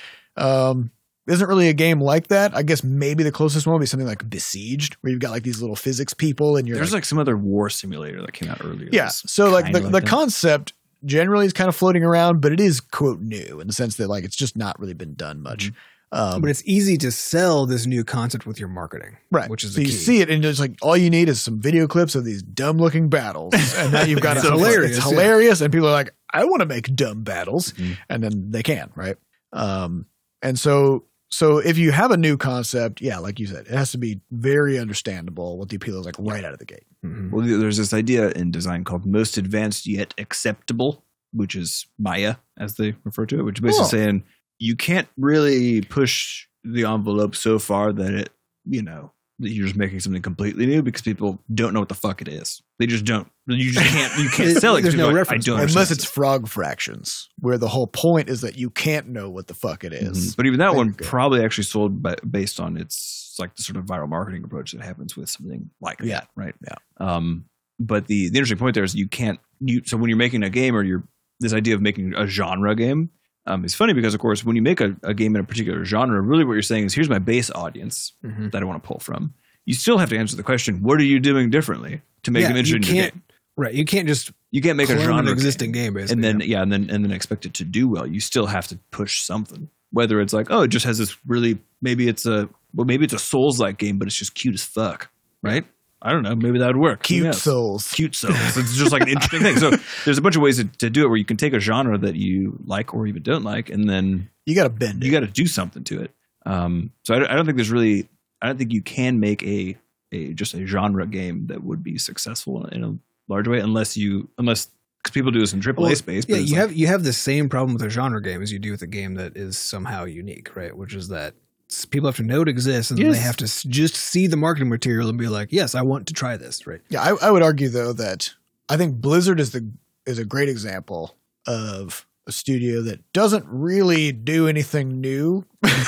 Um, isn't really a game like that. I guess maybe the closest one would be something like Besieged, where you've got like these little physics people and you're There's like, like some other war simulator that came out earlier. yeah. that's So like the, kinda the that. concept generally is kind of floating around, but it is quote new in the sense that like it's just not really been done much. Um, But it's easy to sell this new concept with your marketing, right. Which is so the you key. see it and it's like all you need is some video clips of these dumb looking battles, and now you've got It's it. hilarious, It's yeah. hilarious, and people are like, I want to make dumb battles, Mhm. and then they can, right? Um, and so. So if you have a new concept, yeah, like you said, it has to be very understandable what the appeal is like right out of the gate. Mhm. Well, there's this idea in design called most advanced yet acceptable, which is Maya, as they refer to it, which is basically Oh. saying you can't really push the envelope so far that it, you know, that you're just making something completely new because people don't know what the fuck it is. They just don't. You just can't. You can't sell it. 'cause There's people no are like, reference I don't point. Unless understand it's frog fractions, where the whole point is that you can't know what the fuck it this. is. Mhm. But even that Then one you're good. probably actually sold by, based on its like the sort of viral marketing approach that happens with something like Yeah. that, right? Yeah. Um, but the, the interesting point there is you can't. You so when you're making a game or you're this idea of making a genre game. Um, it's funny because, of course, when you make a, a game in a particular genre, really what you're saying is, here's my base audience Mhm. that I want to pull from. You still have to answer the question, what are you doing differently to make Yeah, an you interesting can't- game? Right. You can't just You can't make a clone genre an game. existing game, basically. and then yeah. yeah, and then and then expect it to do well. You still have to push something. Whether it's like, oh, it just has this really maybe it's a well, maybe it's a Souls-like game, but it's just cute as fuck, right? I don't know. Maybe that would work. Who Cute knows? souls. Cute souls. It's just like an interesting thing. So there's a bunch of ways to, to do it where you can take a genre that you like or even don't like, and then You got to bend it. you got to do something to it. Um, so I don't, I don't think there's really, I don't think you can make a a just a genre game that would be successful in a large way unless you unless because people do this in triple A Well, space. But Yeah, it's you like- have you have the same problem with a genre game as you do with a game that is somehow unique, right? Which is that s- people have to know it exists, and then Yes. they have to s- just see the marketing material and be like, "Yes, I want to try this." Right? Yeah, I, I would argue though that I think Blizzard is the is a great example of a studio that doesn't really do anything new.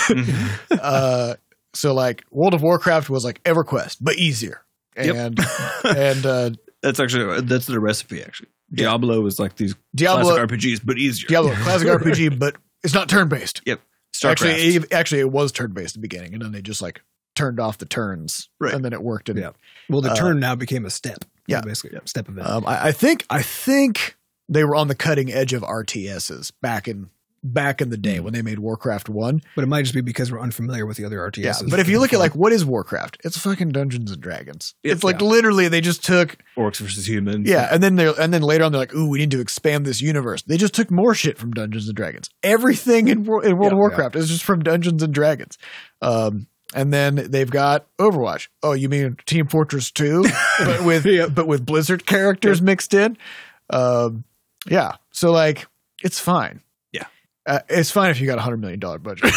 uh, so like World of Warcraft was like EverQuest, but easier. Yep. And and uh, That's actually that's the recipe. Actually, Yeah. Diablo is like these Diablo classic R P Gs, but easier. Diablo classic R P G, but it's not turn based. Yep. StarCraft. Actually, it, actually, it was turn-based at the beginning, and then they just like turned off the turns, Right. and then it worked. And Yeah. Well, the Uh, turn now became a step. yeah. Basically, a step event. um, I, I think I think they were on the cutting edge of R T Ss back in back in the day when they made Warcraft One. but it might just be because we're unfamiliar with the other R T Yeah, Ss. but if you look at like what is Warcraft, it's fucking Dungeons and Dragons. It's like Yeah. literally they just took Orcs versus humans. yeah, and then they and then later on they're like, ooh, we need to expand this universe. They just took more shit from Dungeons and Dragons. Everything in, Wor- in World Yeah, of Warcraft is just from Dungeons and Dragons. Um, and then they've got Overwatch. Oh, you mean Team Fortress two, but with but with Blizzard characters mixed in? Um, yeah, so like it's fine. Yeah. Uh, it's fine if you got a hundred million dollar budget.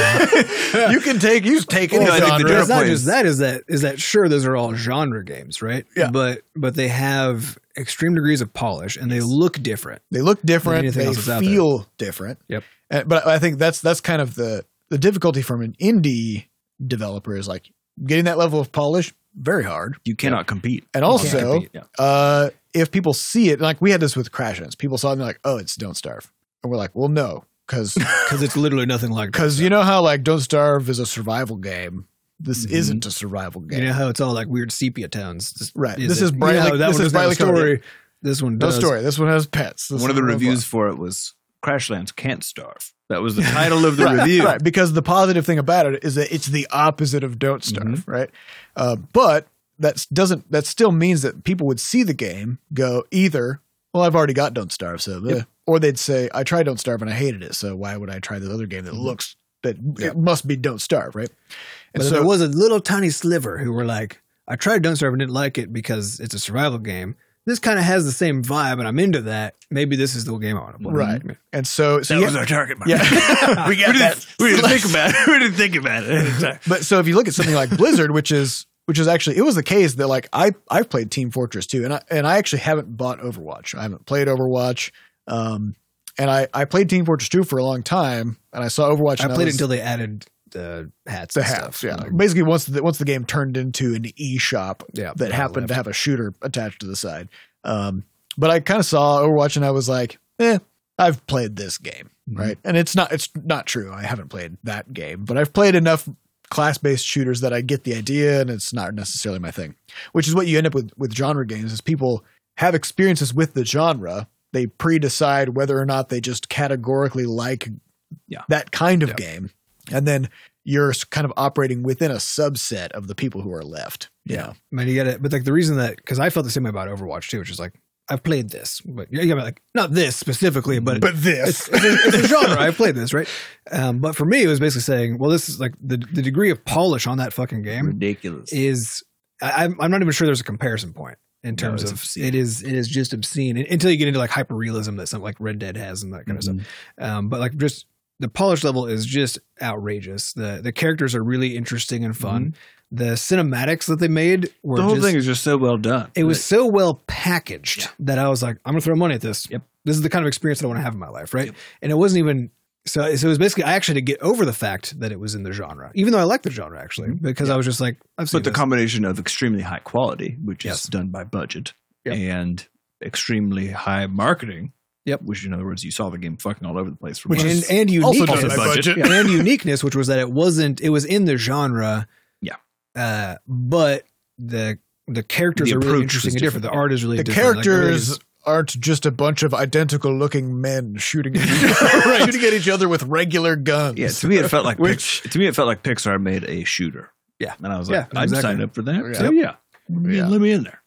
you can take you just take any Well, I think the genre. But it's not point just is- that. Is that is that sure? Those are all genre games, right? Yeah. But but they have extreme degrees of polish, and they look different. They look different. anything They else that's out feel different. Yep. Uh, but I think that's that's kind of the the difficulty from an indie developer is like getting that level of polish very hard. You cannot compete. And can't also, compete, yeah. uh, if people see it, like we had this with Crash Ends, people saw it and they're like, "Oh, it's Don't Starve," and we're like, "Well, no, because Because it's literally nothing like. because you know how like Don't Starve is a survival game. This Mhm. isn't a survival game. you know how it's all like weird sepia tones. This, Right. This it- is you know brightly- how that this one is doesn't have a brightly colored. story. This one no does. story. This one has pets. This One of the one- reviews for it was Crashlands Can't Starve. That was the title of the right, review. Right, because the positive thing about it is that it's the opposite of Don't Starve, right? Uh, but that doesn't. That still means that people would see the game, go either, well, I've already got Don't Starve, so, eh. or they'd say, I tried Don't Starve and I hated it, so why would I try the other game that looks that it must be Don't Starve, right? And But so there was a little tiny sliver who were like, I tried Don't Starve and didn't like it because it's a survival game. This kind of has the same vibe, and I'm into that. Maybe this is the game I want to play. right, and so so That yeah, was our target market. yeah, we got we that. didn't, we didn't think about it. We didn't think about it. But so if you look at something like Blizzard, which is which is actually it was the case that like I I've played Team Fortress two, and I and I actually haven't bought Overwatch. I haven't played Overwatch, um, and I I played Team Fortress two for a long time, and I saw Overwatch. I and played was, it until they added the hats. the and hats, stuff. yeah. Like, Basically, once the once the game turned into an eShop Yeah, that I happened left. to have a shooter attached to the side. Um, but I kind of saw Overwatch, and I was like, eh. I've played this game, Mm-hmm. right? And it's not it's not true. I haven't played that game, but I've played enough class-based shooters that I get the idea, and it's not necessarily my thing. Which is what you end up with with genre games: is people have experiences with the genre, they pre-decide whether or not they just categorically like Yeah. that kind of Yeah. game, and then you're kind of operating within a subset of the people who are left. You Yeah. know? I mean, you get it. But like the reason that, because I felt the same way about Overwatch too, which is like, I've played this, but yeah, yeah, but like not this specifically, but But this, it's, a, it's a genre. I've played this, right? Um, but for me, it was basically saying, well, this is like the the degree of polish on that fucking game Ridiculous. is. I, I'm I'm not even sure there's a comparison point in No, terms it's of obscene. it is it is just obscene until you get into like hyper realism that something like Red Dead has and that kind Mhm. of stuff. Um, but like just the polish level is just outrageous. The the characters are really interesting and fun. The cinematics that they made were The whole just, thing is just so well done. it was so well packaged Yeah. that I was like, I'm gonna throw money at this. Yep. This is the kind of experience that I want to have in my life, right? Yep. And it wasn't even so. So it was basically I actually had to get over the fact that it was in the genre, even though I like the genre actually, because I was just like, I've seen But the this. combination of extremely high quality, which Yes. is done by budget, Yep. and extremely high marketing, Yep. which in other words, you saw the game fucking all over the place for Which months. and, and also uniqueness, done by budget. Yeah, and uniqueness, which was that it wasn't. It was in the genre. Yeah. Uh, but the the characters The are really approach interesting was and different. The different. art is really the different. Like, really characters just- aren't just a bunch of identical-looking men shooting at each other, shooting at each other with regular guns. Yeah, to me it felt like Which- Pix- to me it felt like Pixar made a shooter. Yeah. and I was Yeah, like, I'd exactly. sign up for that. Yeah. So yeah, Yeah. let me in there.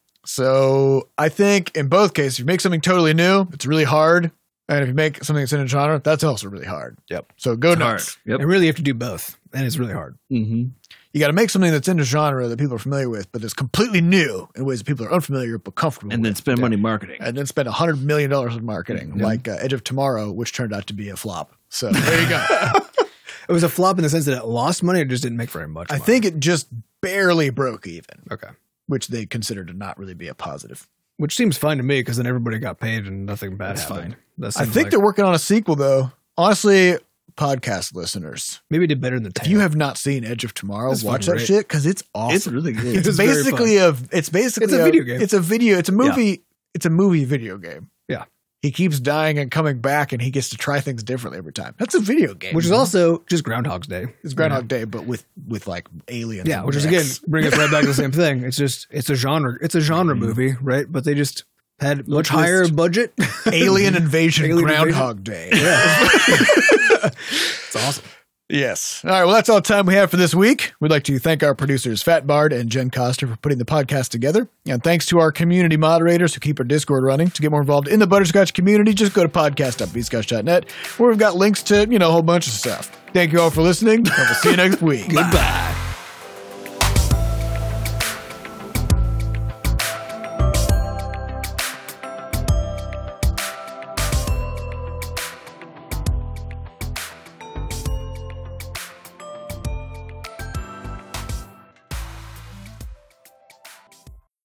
So I think in both cases, if you make something totally new, it's really hard. And if you make something that's in a genre, that's also really hard. Yep. So go It's nuts. hard. Yep. and really you have to do both, and it's really hard. Mm-hmm. You got to make something that's in a genre that people are familiar with, but that's completely new in ways that people are unfamiliar but comfortable And then with. spend money marketing. and then spend one hundred million dollars on marketing, Yeah. like uh, Edge of Tomorrow, which turned out to be a flop. So there you go. It was a flop in the sense that it lost money. It just didn't make very much. I money. think it just barely broke even, okay, which they consider to not really be a positive. which seems fine to me because then everybody got paid and nothing bad That's happened. fine. That I seems think like- they're working on a sequel, though. Honestly, podcast listeners, maybe it did better than the. if Tail. you have not seen Edge of Tomorrow, It's watch fucking that great. shit because it's awesome. It's really good. It's It's very basically a. It's basically It's a video game. It's a video. It's a movie. It's a movie video game. Yeah. he keeps dying and coming back, and he gets to try things differently every time. That's a video game. Which is also just Groundhog's Day. It's Groundhog Day, but with, with like aliens. Yeah, and which is mechs. again bring us right back to the same thing. It's just it's a genre it's a genre Mm-hmm. movie, right? But they just had much Just higher budget. Alien Invasion Alien Groundhog Day. It's awesome. Yes. All right. Well, that's all the time we have for this week. We'd like to thank our producers, Fat Bard and Jen Coster, for putting the podcast together. And thanks to our community moderators who keep our Discord running. To get more involved in the Butterscotch community, just go to podcast dot b scotch dot net, where we've got links to, you know, a whole bunch of stuff. Thank you all for listening, and we'll see you next week. Goodbye.